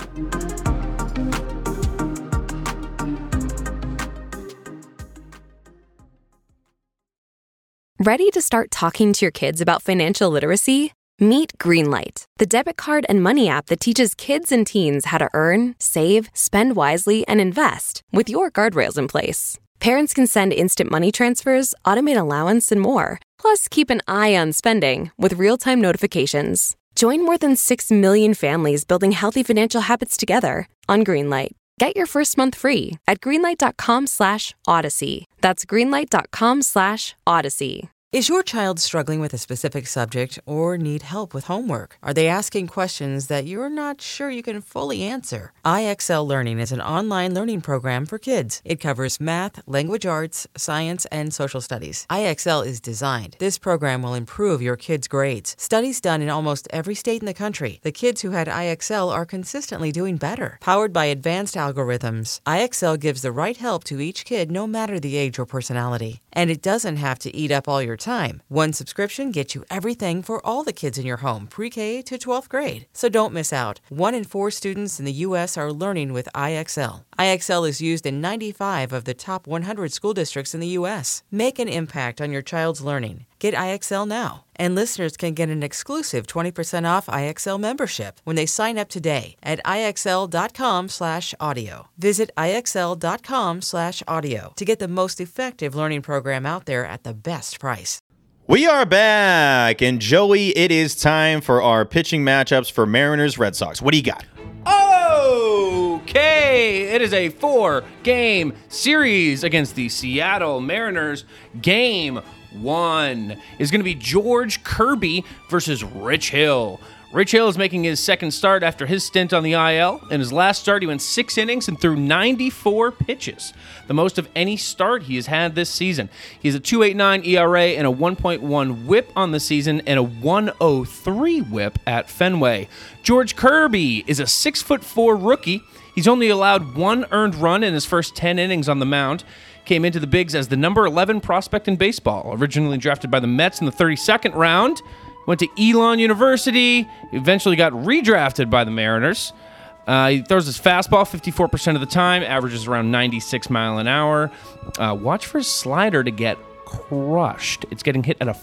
Ready to start talking to your kids about financial literacy? Meet Greenlight, the debit card and money app that teaches kids and teens how to earn, save, spend wisely, and invest with your guardrails in place. Parents can send instant money transfers, automate allowance, and more. Plus, keep an eye on spending with real-time notifications. Join more than 6 million families building healthy financial habits together on Greenlight. Get your first month free at greenlight.com/Odyssey. That's greenlight.com/Odyssey. Is your child struggling with a specific subject or need help with homework? Are they asking questions that you're not sure you can fully answer? IXL Learning is an online learning program for kids. It covers math, language arts, science, and social studies. IXL is designed. This program will improve your kids' grades. Studies done in almost every state in the country. The kids who had IXL are consistently doing better. Powered by advanced algorithms, IXL gives the right help to each kid no matter the age or personality. And it doesn't have to eat up all your time. One subscription gets you everything for all the kids in your home, pre-K to 12th grade. So don't miss out. 1 in 4 students in the U.S. are learning with IXL. IXL is used in 95 of the top 100 school districts in the U.S. Make an impact on your child's learning. Get IXL now. And listeners can get an exclusive 20% off IXL membership when they sign up today at IXL.com/audio. Visit IXL.com/audio to get the most effective learning program out there at the best price. We are back, and Joey, it is time for our pitching matchups for Mariners Red Sox. What do you got? Okay, it is a 4-game series against the Seattle Mariners. Game 1 is going to be George Kirby versus Rich Hill. Rich Hill is making his second start after his stint on the IL. In his last start, he went 6 innings and threw 94 pitches, the most of any start he has had this season. He has a 2.89 ERA and a 1.1 WHIP on the season and a 1.03 WHIP at Fenway. George Kirby is a 6'4" rookie. He's only allowed 1 earned run in his first 10 innings on the mound. Came into the bigs as the number 11 prospect in baseball, originally drafted by the Mets in the 32nd round. Went to Elon University, eventually got redrafted by the Mariners. He throws his fastball 54% of the time, averages around 96 mile an hour. Watch for his slider to get crushed. It's getting hit at a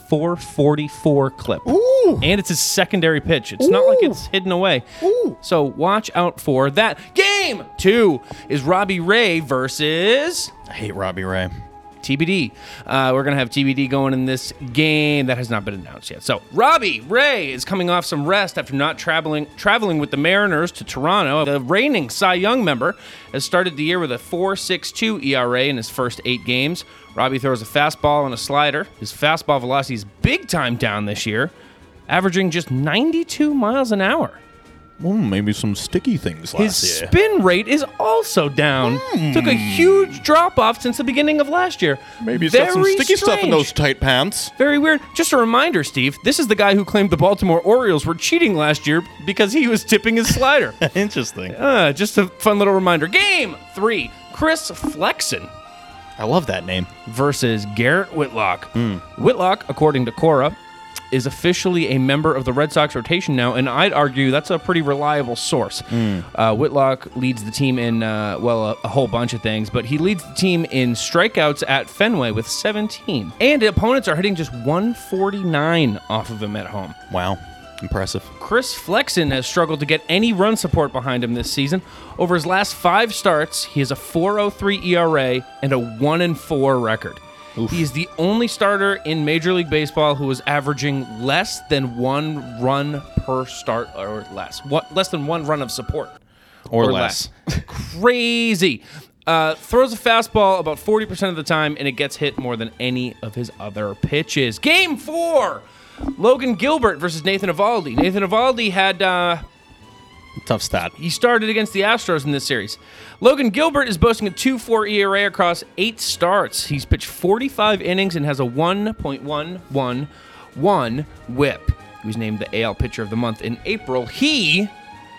444 clip. Ooh. And it's his secondary pitch. It's not like it's hidden away. Ooh. So watch out for that. Game 2 is Robbie Ray versus I hate Robbie Ray. TBD. We're going to have TBD going in this game. That has not been announced yet. So, Robbie Ray is coming off some rest after not traveling with the Mariners to Toronto. The reigning Cy Young member has started the year with a 4.62 ERA in his first 8 games. Robbie throws a fastball and a slider. His fastball velocity is big time down this year, averaging just 92 miles an hour. Maybe some sticky things His spin rate is also down. Took a huge drop-off since the beginning of last year. Maybe he's got some sticky stuff in those tight pants. Very weird. Just a reminder, Steve, this is the guy who claimed the Baltimore Orioles were cheating last year because he was tipping his slider. Interesting. Just a fun little reminder. Game 3, Chris Flexen I love that name. versus Garrett Whitlock. Whitlock, according to Cora, is officially a member of the Red Sox rotation now, and I'd argue that's a pretty reliable source. Whitlock leads the team in, a whole bunch of things, but he leads the team in strikeouts at Fenway with 17. And opponents are hitting just 149 off of him at home. Wow. Impressive. Chris Flexen has struggled to get any run support behind him this season. Over his last 5 starts, he has a 4.03 ERA and a 1-4 record. He's the only starter in Major League Baseball who is averaging less than 1 run per start or less. Less than 1 run of support. Or less. Crazy. Throws a fastball about 40% of the time, and it gets hit more than any of his other pitches. Game 4, Logan Gilbert versus Nathan Eovaldi. Nathan Eovaldi had... tough stat. He started against the Astros in this series. Logan Gilbert is boasting a 2.4 ERA across 8 starts. He's pitched 45 innings and has a 1.111 whip. He was named the AL Pitcher of the Month in April. He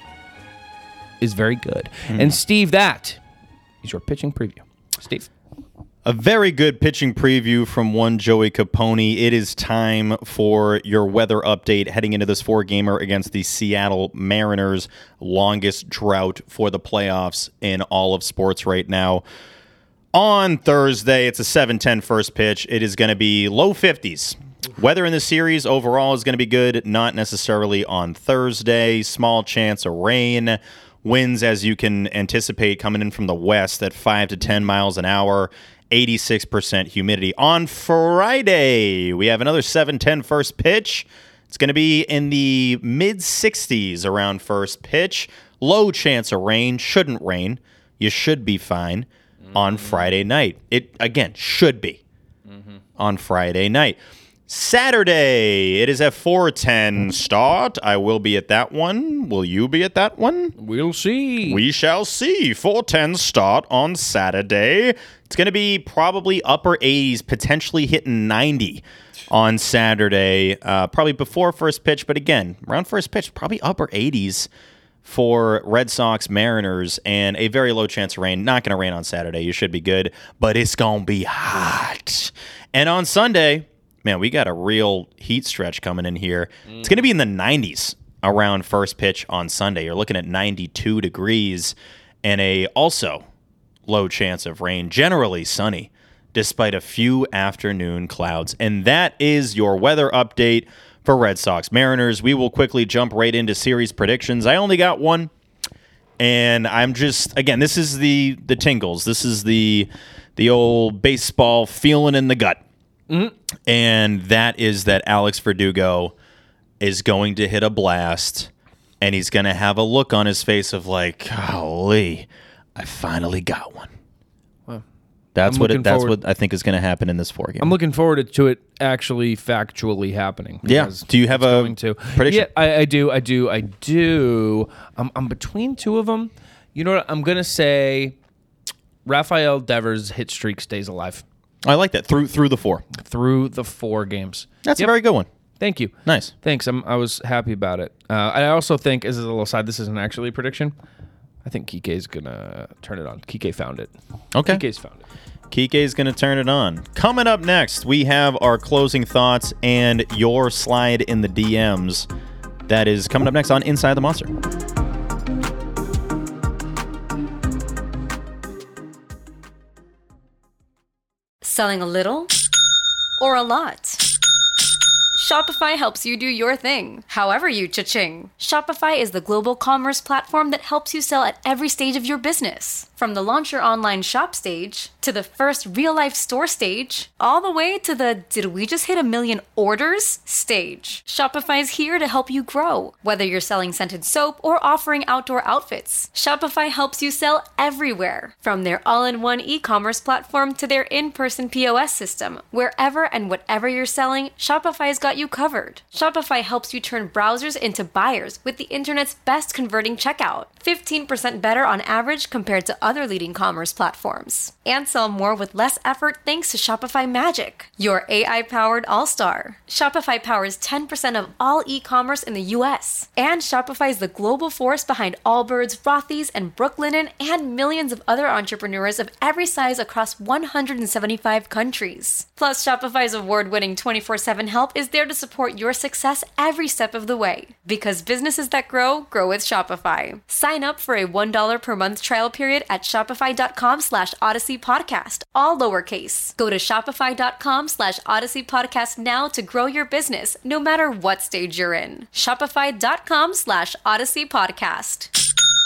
is very good. And Steve, that is your pitching preview. Steve? A very good pitching preview from one Joey Capone. It is time for your weather update heading into this 4-gamer against the Seattle Mariners. Longest drought for the playoffs in all of sports right now. On Thursday, it's a 7:10 first pitch. It is going to be low 50s. Weather in the series overall is going to be good, not necessarily on Thursday. Small chance of rain. Winds, as you can anticipate, coming in from the west at 5 to 10 miles an hour. 86% humidity. On Friday, we have another 7:10 first pitch. It's going to be in the mid-60s around first pitch. Low chance of rain. Shouldn't rain. You should be fine on Friday night. It, again, should be on Friday night. Saturday, it is a 4:10 start. I will be at that one. Will you be at that one? We'll see. We shall see. 4:10 start on Saturday. It's going to be probably upper 80s, potentially hitting 90 on Saturday. Probably before first pitch, but again, around first pitch, probably upper 80s for Red Sox Mariners, and a very low chance of rain. Not going to rain on Saturday. You should be good, but it's going to be hot. And on Sunday, man, we got a real heat stretch coming in here. It's going to be in the 90s around first pitch on Sunday. You're looking at 92 degrees and a also low chance of rain, generally sunny, despite a few afternoon clouds. And that is your weather update for Red Sox Mariners. We will quickly jump right into series predictions. I only got one, and I'm just, again, this is the tingles. This is the old baseball feeling in the gut. And that is that Alex Verdugo is going to hit a blast, and he's going to have a look on his face of like, golly, I finally got one. Well, that's what I think is going to happen in this 4-game. I'm looking forward to it actually factually happening. Yeah. Do you have a prediction? Yeah, I do. I'm between two of them. You know what? I'm going to say Rafael Devers' hit streak stays alive. I like that. Through the 4. Through the 4 games. That's a very good one. Thank you. Nice. Thanks. I was happy about it. I also think, as a little aside, this isn't actually a prediction. I think Kike's going to turn it on. Kike found it. Okay. Kike's found it. Kike's going to turn it on. Coming up next, we have our closing thoughts and your slide in the DMs. That is coming up next on Inside the Monster. Selling a little or a lot? Shopify helps you do your thing, however you cha-ching. Shopify is the global commerce platform that helps you sell at every stage of your business. From the launch your online shop stage, to the first real-life store stage, all the way to the did we just hit 1 million orders stage. Shopify is here to help you grow. Whether you're selling scented soap or offering outdoor outfits, Shopify helps you sell everywhere. From their all-in-one e-commerce platform to their in-person POS system, wherever and whatever you're selling, Shopify's got you covered. Shopify helps you turn browsers into buyers with the internet's best converting checkout. 15% better on average compared to other leading commerce platforms. And sell more with less effort thanks to Shopify Magic, your AI-powered all-star. Shopify powers 10% of all e-commerce in the US. And Shopify is the global force behind Allbirds, Rothy's, and Brooklinen, and millions of other entrepreneurs of every size across 175 countries. Plus, Shopify's award-winning 24/7 help is there to support your success every step of the way. Because businesses that grow with Shopify. Sign up for a $1 per month trial period at shopify.com/Odyssey Podcast, all lowercase. Go to shopify.com/Odyssey Podcast now to grow your business, no matter what stage you're in. Shopify.com/Odyssey Podcast.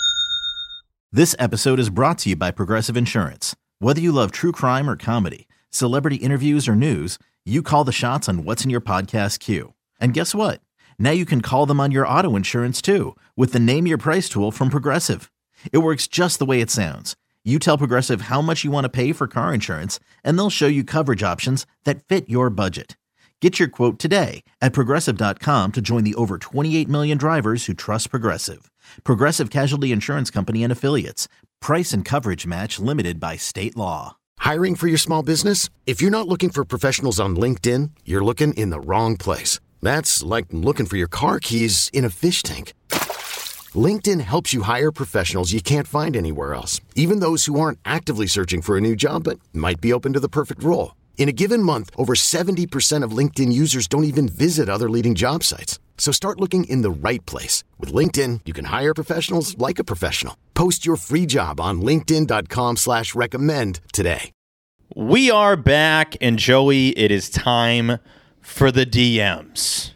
This episode is brought to you by Progressive Insurance. Whether you love true crime or comedy, Celebrity interviews or news, you call the shots on what's in your podcast queue. And guess what? Now you can call them on your auto insurance too with the Name Your Price tool from Progressive. It works just the way it sounds. You tell Progressive how much you want to pay for car insurance, and they'll show you coverage options that fit your budget. Get your quote today at Progressive.com to join the over 28 million drivers who trust Progressive. Progressive Casualty Insurance Company and Affiliates. Price and coverage match limited by state law. Hiring for your small business? If you're not looking for professionals on LinkedIn, you're looking in the wrong place. That's like looking for your car keys in a fish tank. LinkedIn helps you hire professionals you can't find anywhere else, even those who aren't actively searching for a new job but might be open to the perfect role. In a given month, over 70% of LinkedIn users don't even visit other leading job sites. So start looking in the right place. With LinkedIn, you can hire professionals like a professional. Post your free job on linkedin.com/recommend today. We are back, and Joey, it is time for the DMs.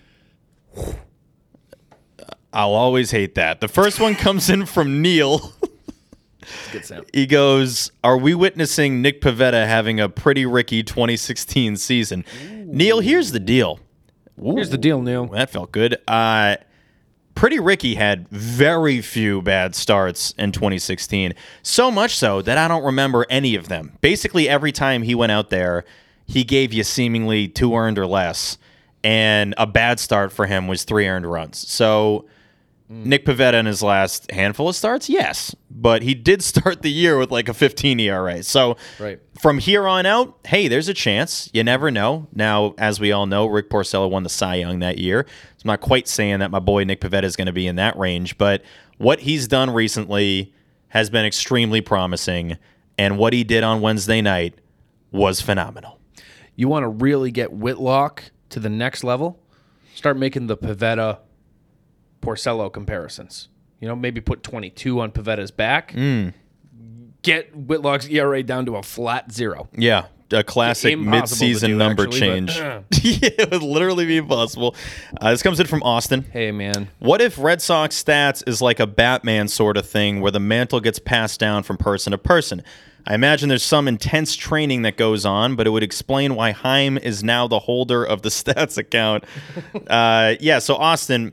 I'll always hate that. The first one comes in from Neil. Good sound. He goes, are we witnessing Nick Pivetta having a pretty Ricky 2016 season? Ooh. Neil, here's the deal. Here's the deal, Neil. That felt good. Pretty Ricky had very few bad starts in 2016. So much so that I don't remember any of them. Basically, every time he went out there, he gave you seemingly 2 earned or less. And a bad start for him was 3 earned runs. So Nick Pivetta in his last handful of starts, yes. But he did start the year with like a 15 ERA. So from here on out, hey, there's a chance. You never know. Now, as we all know, Rick Porcello won the Cy Young that year. So I'm not quite saying that my boy Nick Pivetta is going to be in that range. But what he's done recently has been extremely promising. And what he did on Wednesday night was phenomenal. You want to really get Whitlock to the next level? Start making the Pivetta Porcello comparisons. You know, maybe put 22 on Pivetta's back. Get Whitlock's ERA down to a flat 0. Yeah, a classic mid-season number change. Yeah, it would literally be impossible. This comes in from Austin. Hey, man. What if Red Sox stats is like a Batman sort of thing where the mantle gets passed down from person to person? I imagine there's some intense training that goes on, but it would explain why Chaim is now the holder of the stats account. So Austin,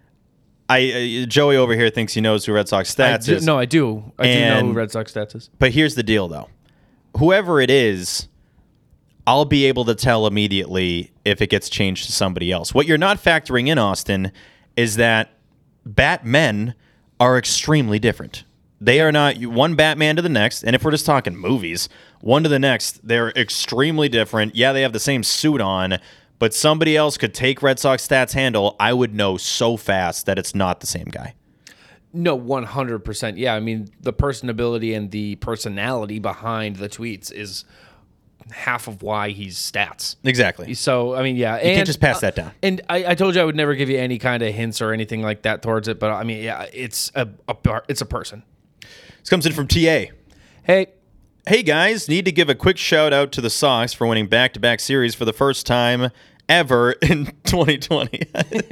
Joey over here thinks he knows who Red Sox stats is. No, I do. I do know who Red Sox stats is. But here's the deal, though. Whoever it is, I'll be able to tell immediately if it gets changed to somebody else. What you're not factoring in, Austin, is that Batmen are extremely different. They are not one Batman to the next, and if we're just talking movies, one to the next, they're extremely different. Yeah, they have the same suit on, but somebody else could take Red Sox stats handle. I would know so fast that it's not the same guy. No, 100%. Yeah, I mean, the personability and the personality behind the tweets is half of why he's stats. Exactly. So, I mean, yeah. You can't just pass that down. And I told you I would never give you any kind of hints or anything like that towards it, but I mean, yeah, it's a person. This comes in from TA. Hey guys, need to give a quick shout out to the Sox for winning back-to-back series for the first time ever in 2020.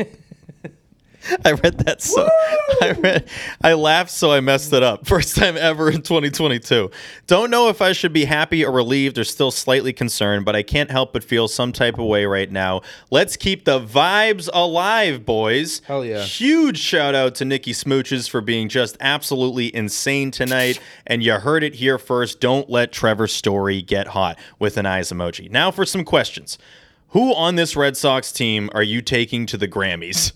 I read that so I laughed so I messed it up. First time ever in 2022. Don't know if I should be happy or relieved or still slightly concerned, but I can't help but feel some type of way right now. Let's keep the vibes alive, boys. Hell yeah. Huge shout out to Nikki Smooches for being just absolutely insane tonight. And you heard it here first. Don't let Trevor's story get hot with an eyes emoji. Now for some questions. Who on this Red Sox team are you taking to the Grammys?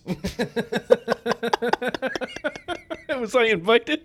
Was I invited?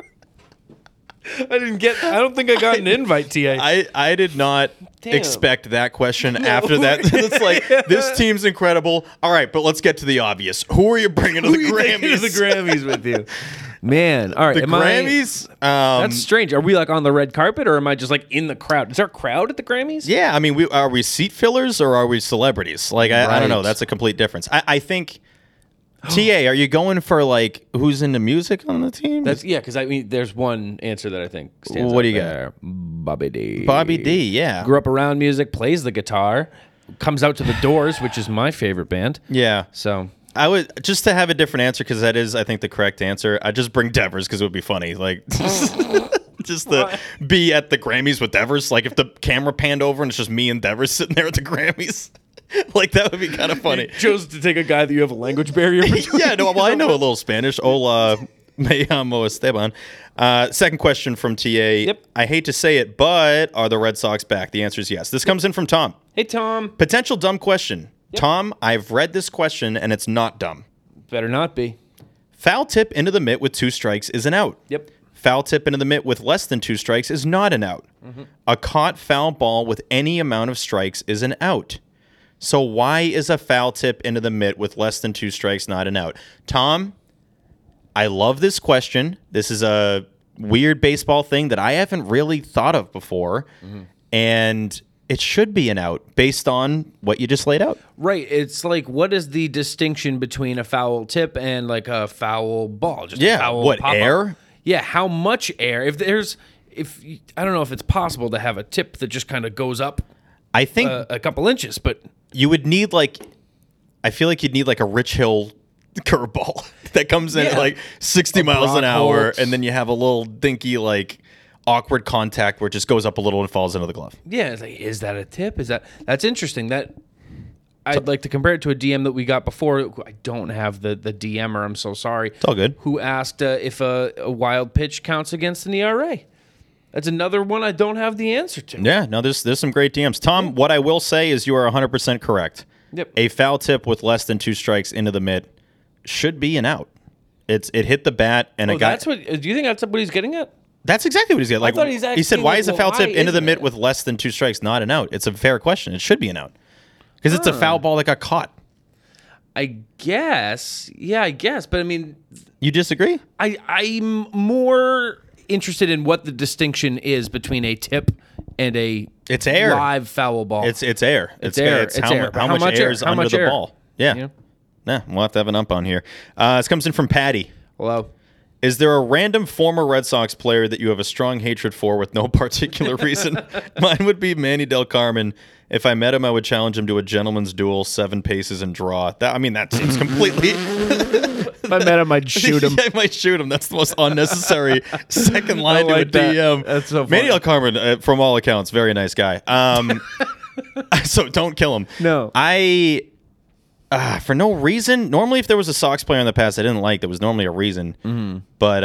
I don't think I got an invite, TA. I did not expect that question after that. It's like, this team's incredible. All right, but let's get to the obvious. Who are you bringing to the Grammys? The Grammys with you. Man, all right. The Grammys? That's strange. Are we like on the red carpet or am I just like in the crowd? Is there a crowd at the Grammys? Yeah, I mean, are we seat fillers or are we celebrities? Like, I don't know. That's a complete difference. I think, TA, are you going for like who's into music on the team? Because I mean, there's one answer that I think stands What do you got? Bobby D. Bobby D, yeah. Grew up around music, plays the guitar, comes out to the Doors, which is my favorite band. Yeah. So I would, just to have a different answer, because that is, I think, the correct answer, I'd just bring Devers because it would be funny. Like, just to be at the Grammys with Devers. Like if the camera panned over and it's just me and Devers sitting there at the Grammys. Like that would be kind of funny. You chose to take a guy that you have a language barrier between. Yeah, no, well, I know a little Spanish. Hola, me llamo Esteban. Second question from TA. Yep. I hate to say it, but are the Red Sox back? The answer is yes. This comes in from Tom. Hey, Tom. Potential dumb question. Yep. Tom, I've read this question and it's not dumb. Better not be. Foul tip into the mitt with 2 strikes is an out. Yep. Foul tip into the mitt with less than 2 strikes is not an out. Mm-hmm. A caught foul ball with any amount of strikes is an out. So why is a foul tip into the mitt with less than 2 strikes not an out? Tom, I love this question. This is a weird baseball thing that I haven't really thought of before. Mm-hmm. And it should be an out based on what you just laid out. Right. It's like, what is the distinction between a foul tip and like a foul ball? Just a foul what, pop-up? air? Yeah, how much air? If I don't know if it's possible to have a tip that just kind of goes up I think a couple inches, but you would need I feel like you'd need like a Rich Hill curveball that comes in at like 60 miles an hour, and then you have a little dinky like awkward contact where it just goes up a little and falls into the glove. Yeah, it's like, is that a tip? That's interesting. I'd like to compare it to a DM that we got before. I don't have the DMer. I'm so sorry. It's all good. Who asked if a wild pitch counts against an ERA? That's another one I don't have the answer to. Yeah, no, there's some great DMs. Tom, what I will say is you are 100% correct. Yep. A foul tip with less than 2 strikes into the mitt should be an out. It hit the bat and a guy. Do you think that's what he's getting at? That's exactly what he's getting. Like, I thought he's he said, why is a foul tip into the mitt it? with less than 2 strikes not an out? It's a fair question. It should be an out because it's a foul ball that got caught. I guess. Yeah, I guess. But I mean, you disagree? I'm more interested in what the distinction is between a tip and it's air live foul ball. It's air. It's air. It's how much air is under the ball. Yeah. You know? Nah, we'll have to have an ump on here. This comes in from Patty. Hello. Is there a random former Red Sox player that you have a strong hatred for with no particular reason? Mine would be Manny Del Carmen. If I met him, I would challenge him to a gentleman's duel, 7 paces and draw. That seems completely... If I met him, I'd shoot him. Yeah, I might shoot him. That's the most unnecessary second line to a DM. That's so funny. Manny Del Carmen, from all accounts, very nice guy. So don't kill him. No. For no reason. Normally, if there was a Sox player in the past I didn't like, there was normally a reason. Mm-hmm. But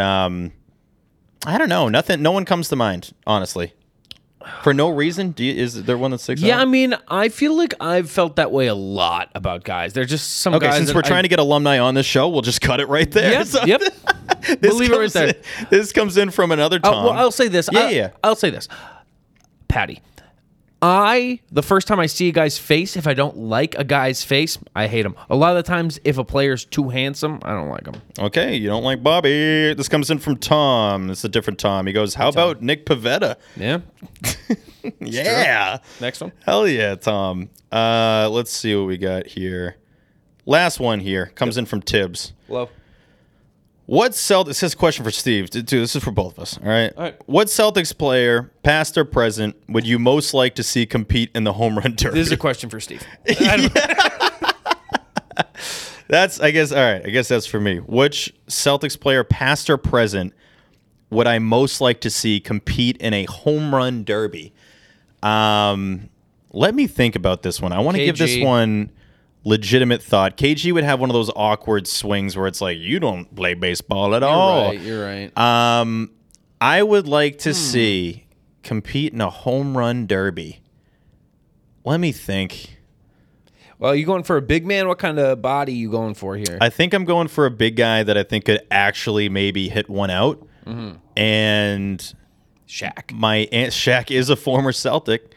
I don't know. Nothing. No one comes to mind, honestly. For no reason? Is there one that sticks out? Yeah, I mean, I feel like I've felt that way a lot about guys. There's just some guys. Okay, since we're trying to get alumni on this show, we'll just cut it right there. Yep. We'll leave it right there. This comes in from another Tom. Well, I'll say this. Yeah. I'll say this. Patty. The first time I see a guy's face, if I don't like a guy's face, I hate him. A lot of the times, if a player's too handsome, I don't like him. Okay, you don't like Bobby. This comes in from Tom. It's a different Tom. He goes, how about Nick Pivetta? Yeah. Yeah. Sure. Next one. Hell yeah, Tom. Let's see what we got here. Last one here. Comes in from Tibbs. Hello. This is a question for Steve. Dude, this is for both of us. All right. What Celtics player, past or present, would you most like to see compete in the home run derby? This is a question for Steve. That's, I guess, all right. I guess that's for me. Which Celtics player, past or present, would I most like to see compete in a home run derby? Let me think about this one. I want to give this one legitimate thought. KG would have one of those awkward swings where it's like, you don't play baseball at all. You're right. I would like to see compete in a home run derby. Let me think. Well, you going for a big man? What kind of body you going for here? I think I'm going for a big guy that I think could actually maybe hit one out. Mm-hmm. And Shaq. Shaq is a former Celtic.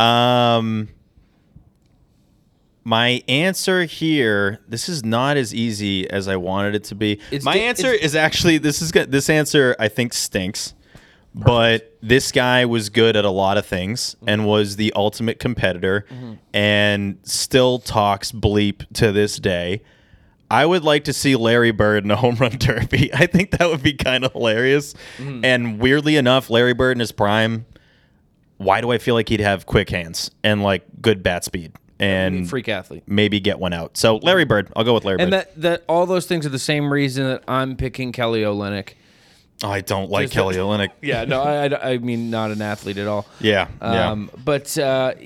My answer here, this is not as easy as I wanted it to be. My answer is actually, this answer I think stinks. Perfect. But this guy was good at a lot of things and was the ultimate competitor and still talks bleep to this day. I would like to see Larry Bird in a home run derby. I think that would be kind of hilarious. And weirdly enough, Larry Bird in his prime, why do I feel like he'd have quick hands and like good bat speed? And freak athlete, maybe get one out. So Larry Bird, I'll go with Larry Bird. And that all those things are the same reason that I'm picking Kelly Olynyk. I don't like Kelly Olynyk. Yeah, no, I mean, not an athlete at all. Yeah. But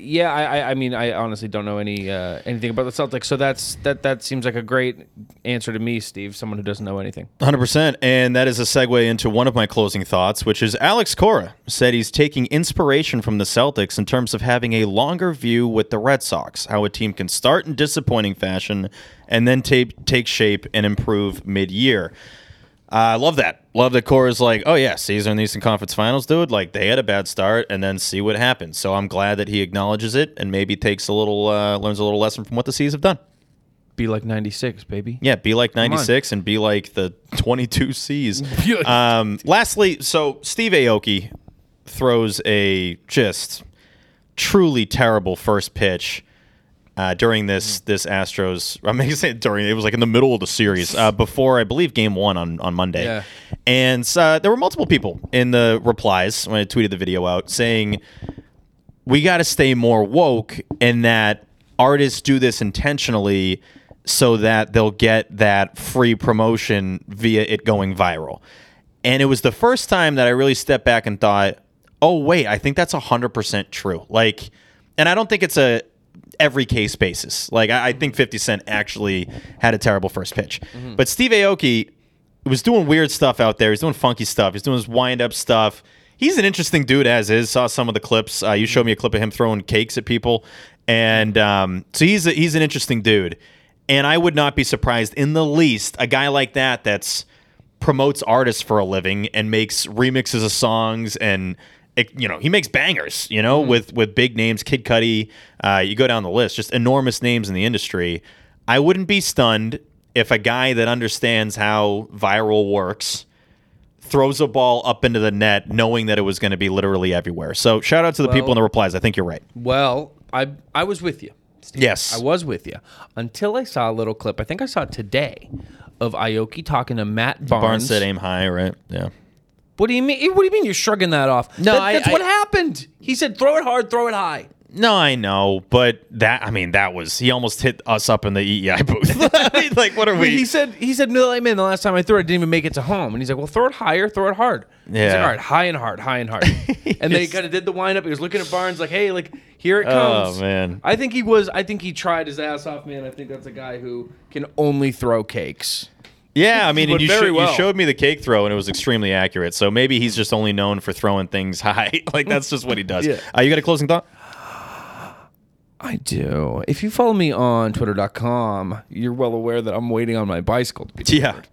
I mean, I honestly don't know anything about the Celtics. So that seems like a great answer to me, Steve, someone who doesn't know anything. 100%. And that is a segue into one of my closing thoughts, which is Alex Cora said he's taking inspiration from the Celtics in terms of having a longer view with the Red Sox, how a team can start in disappointing fashion and then take shape and improve mid-year. I love that. Love that Cora's like, oh, yeah, these are in the Eastern Conference Finals, dude. Like, they had a bad start, and then see what happens. So I'm glad that he acknowledges it and maybe takes learns a little lesson from what the C's have done. Be like 96, baby. Yeah, be like 96 and be like the 22 C's. Lastly, so Steve Aoki throws a just truly terrible first pitch during this Astros. I'm going to say during. It was like in the middle of the series before, I believe, Game 1 on Monday. Yeah. And there were multiple people in the replies when I tweeted the video out saying, we got to stay more woke and that artists do this intentionally so that they'll get that free promotion via it going viral. And it was the first time that I really stepped back and thought, oh, wait, I think that's 100% true. Like, and I don't think it's a every case basis. Like, I think 50 Cent actually had a terrible first pitch. Mm-hmm. But Steve Aoki was doing weird stuff out there. He's doing funky stuff. He's doing his wind-up stuff. He's an interesting dude as is. Saw some of the clips. You showed me a clip of him throwing cakes at people. And so he's an interesting dude. And I would not be surprised in the least, a guy like that that's promotes artists for a living and makes remixes of songs and he makes bangers, with big names, Kid Cudi, you go down the list, just enormous names in the industry. I wouldn't be stunned if a guy that understands how viral works throws a ball up into the net knowing that it was going to be literally everywhere. So shout out to the people in the replies. I think you're right. Well, I was with you, Steve. Yes. I was with you until I saw a little clip. I think I saw it today of Aoki talking to Matt Barnes. Barnes said aim high, right? Yeah. What do you mean? What do you mean you're shrugging that off? No, that's what happened. He said, "Throw it hard, throw it high." No, I know, but that was he almost hit us up in the EEI booth. Like, what are we? He said, man, the last time I threw it, I didn't even make it to home. And he's like, well, throw it higher, throw it hard. Yeah. He's like, all right, high and hard. And they kind of did the wind up. He was looking at Barnes like, hey, like, here it comes. Oh, man. I think he tried his ass off, man. I think that's a guy who can only throw cakes. Yeah, I mean, and you well. showed me the cake throw, and it was extremely accurate. So maybe he's just only known for throwing things high. Like, that's just what he does. Yeah. You got a closing thought? I do. If you follow me on Twitter.com, you're well aware that I'm waiting on my bicycle to be delivered.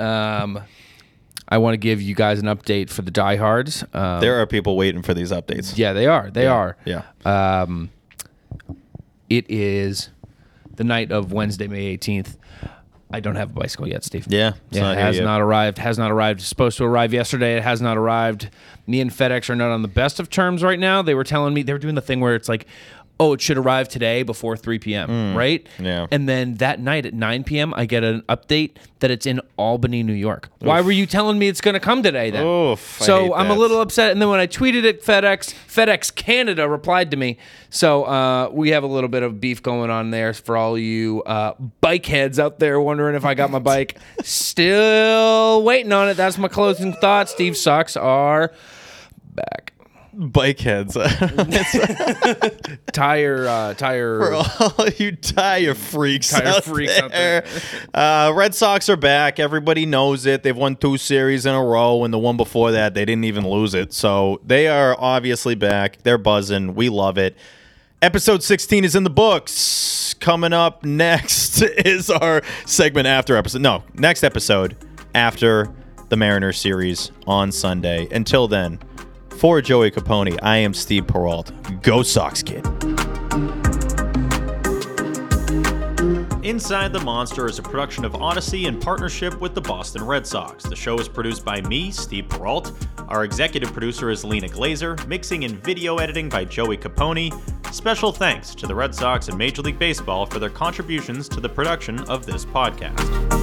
I want to give you guys an update for the diehards. There are people waiting for these updates. Yeah, they are. They are. Yeah. It is the night of Wednesday, May 18th. I don't have a bicycle yet, Steve. Yeah. It has not arrived. Has not arrived. It's supposed to arrive yesterday. It has not arrived. Me and FedEx are not on the best of terms right now. They were telling me, they were doing the thing where it's like, oh, it should arrive today before 3 p.m., right? Yeah. And then that night at 9 p.m., I get an update that it's in Albany, New York. Oof. Why were you telling me it's going to come today then? Oof, so I'm a little upset. And then when I tweeted at FedEx Canada replied to me. So we have a little bit of beef going on there for all you bike heads out there wondering if I got my bike. Still waiting on it. That's my closing thought. Steve Socks are back. Bike heads. Tire. For all you tire freaks out there. Red Sox are back. Everybody knows it. They've won 2 series in a row, and the one before that, they didn't even lose it. So they are obviously back. They're buzzing. We love it. Episode 16 is in the books. Coming up next is our segment after episode. No, next episode after the Mariners series on Sunday. Until then, for Joey Capone, I am Steve Perrault. Go Sox, kid. Inside the Monster is a production of Odyssey in partnership with the Boston Red Sox. The show is produced by me, Steve Perrault. Our executive producer is Lena Glazer. Mixing and video editing by Joey Capone. Special thanks to the Red Sox and Major League Baseball for their contributions to the production of this podcast.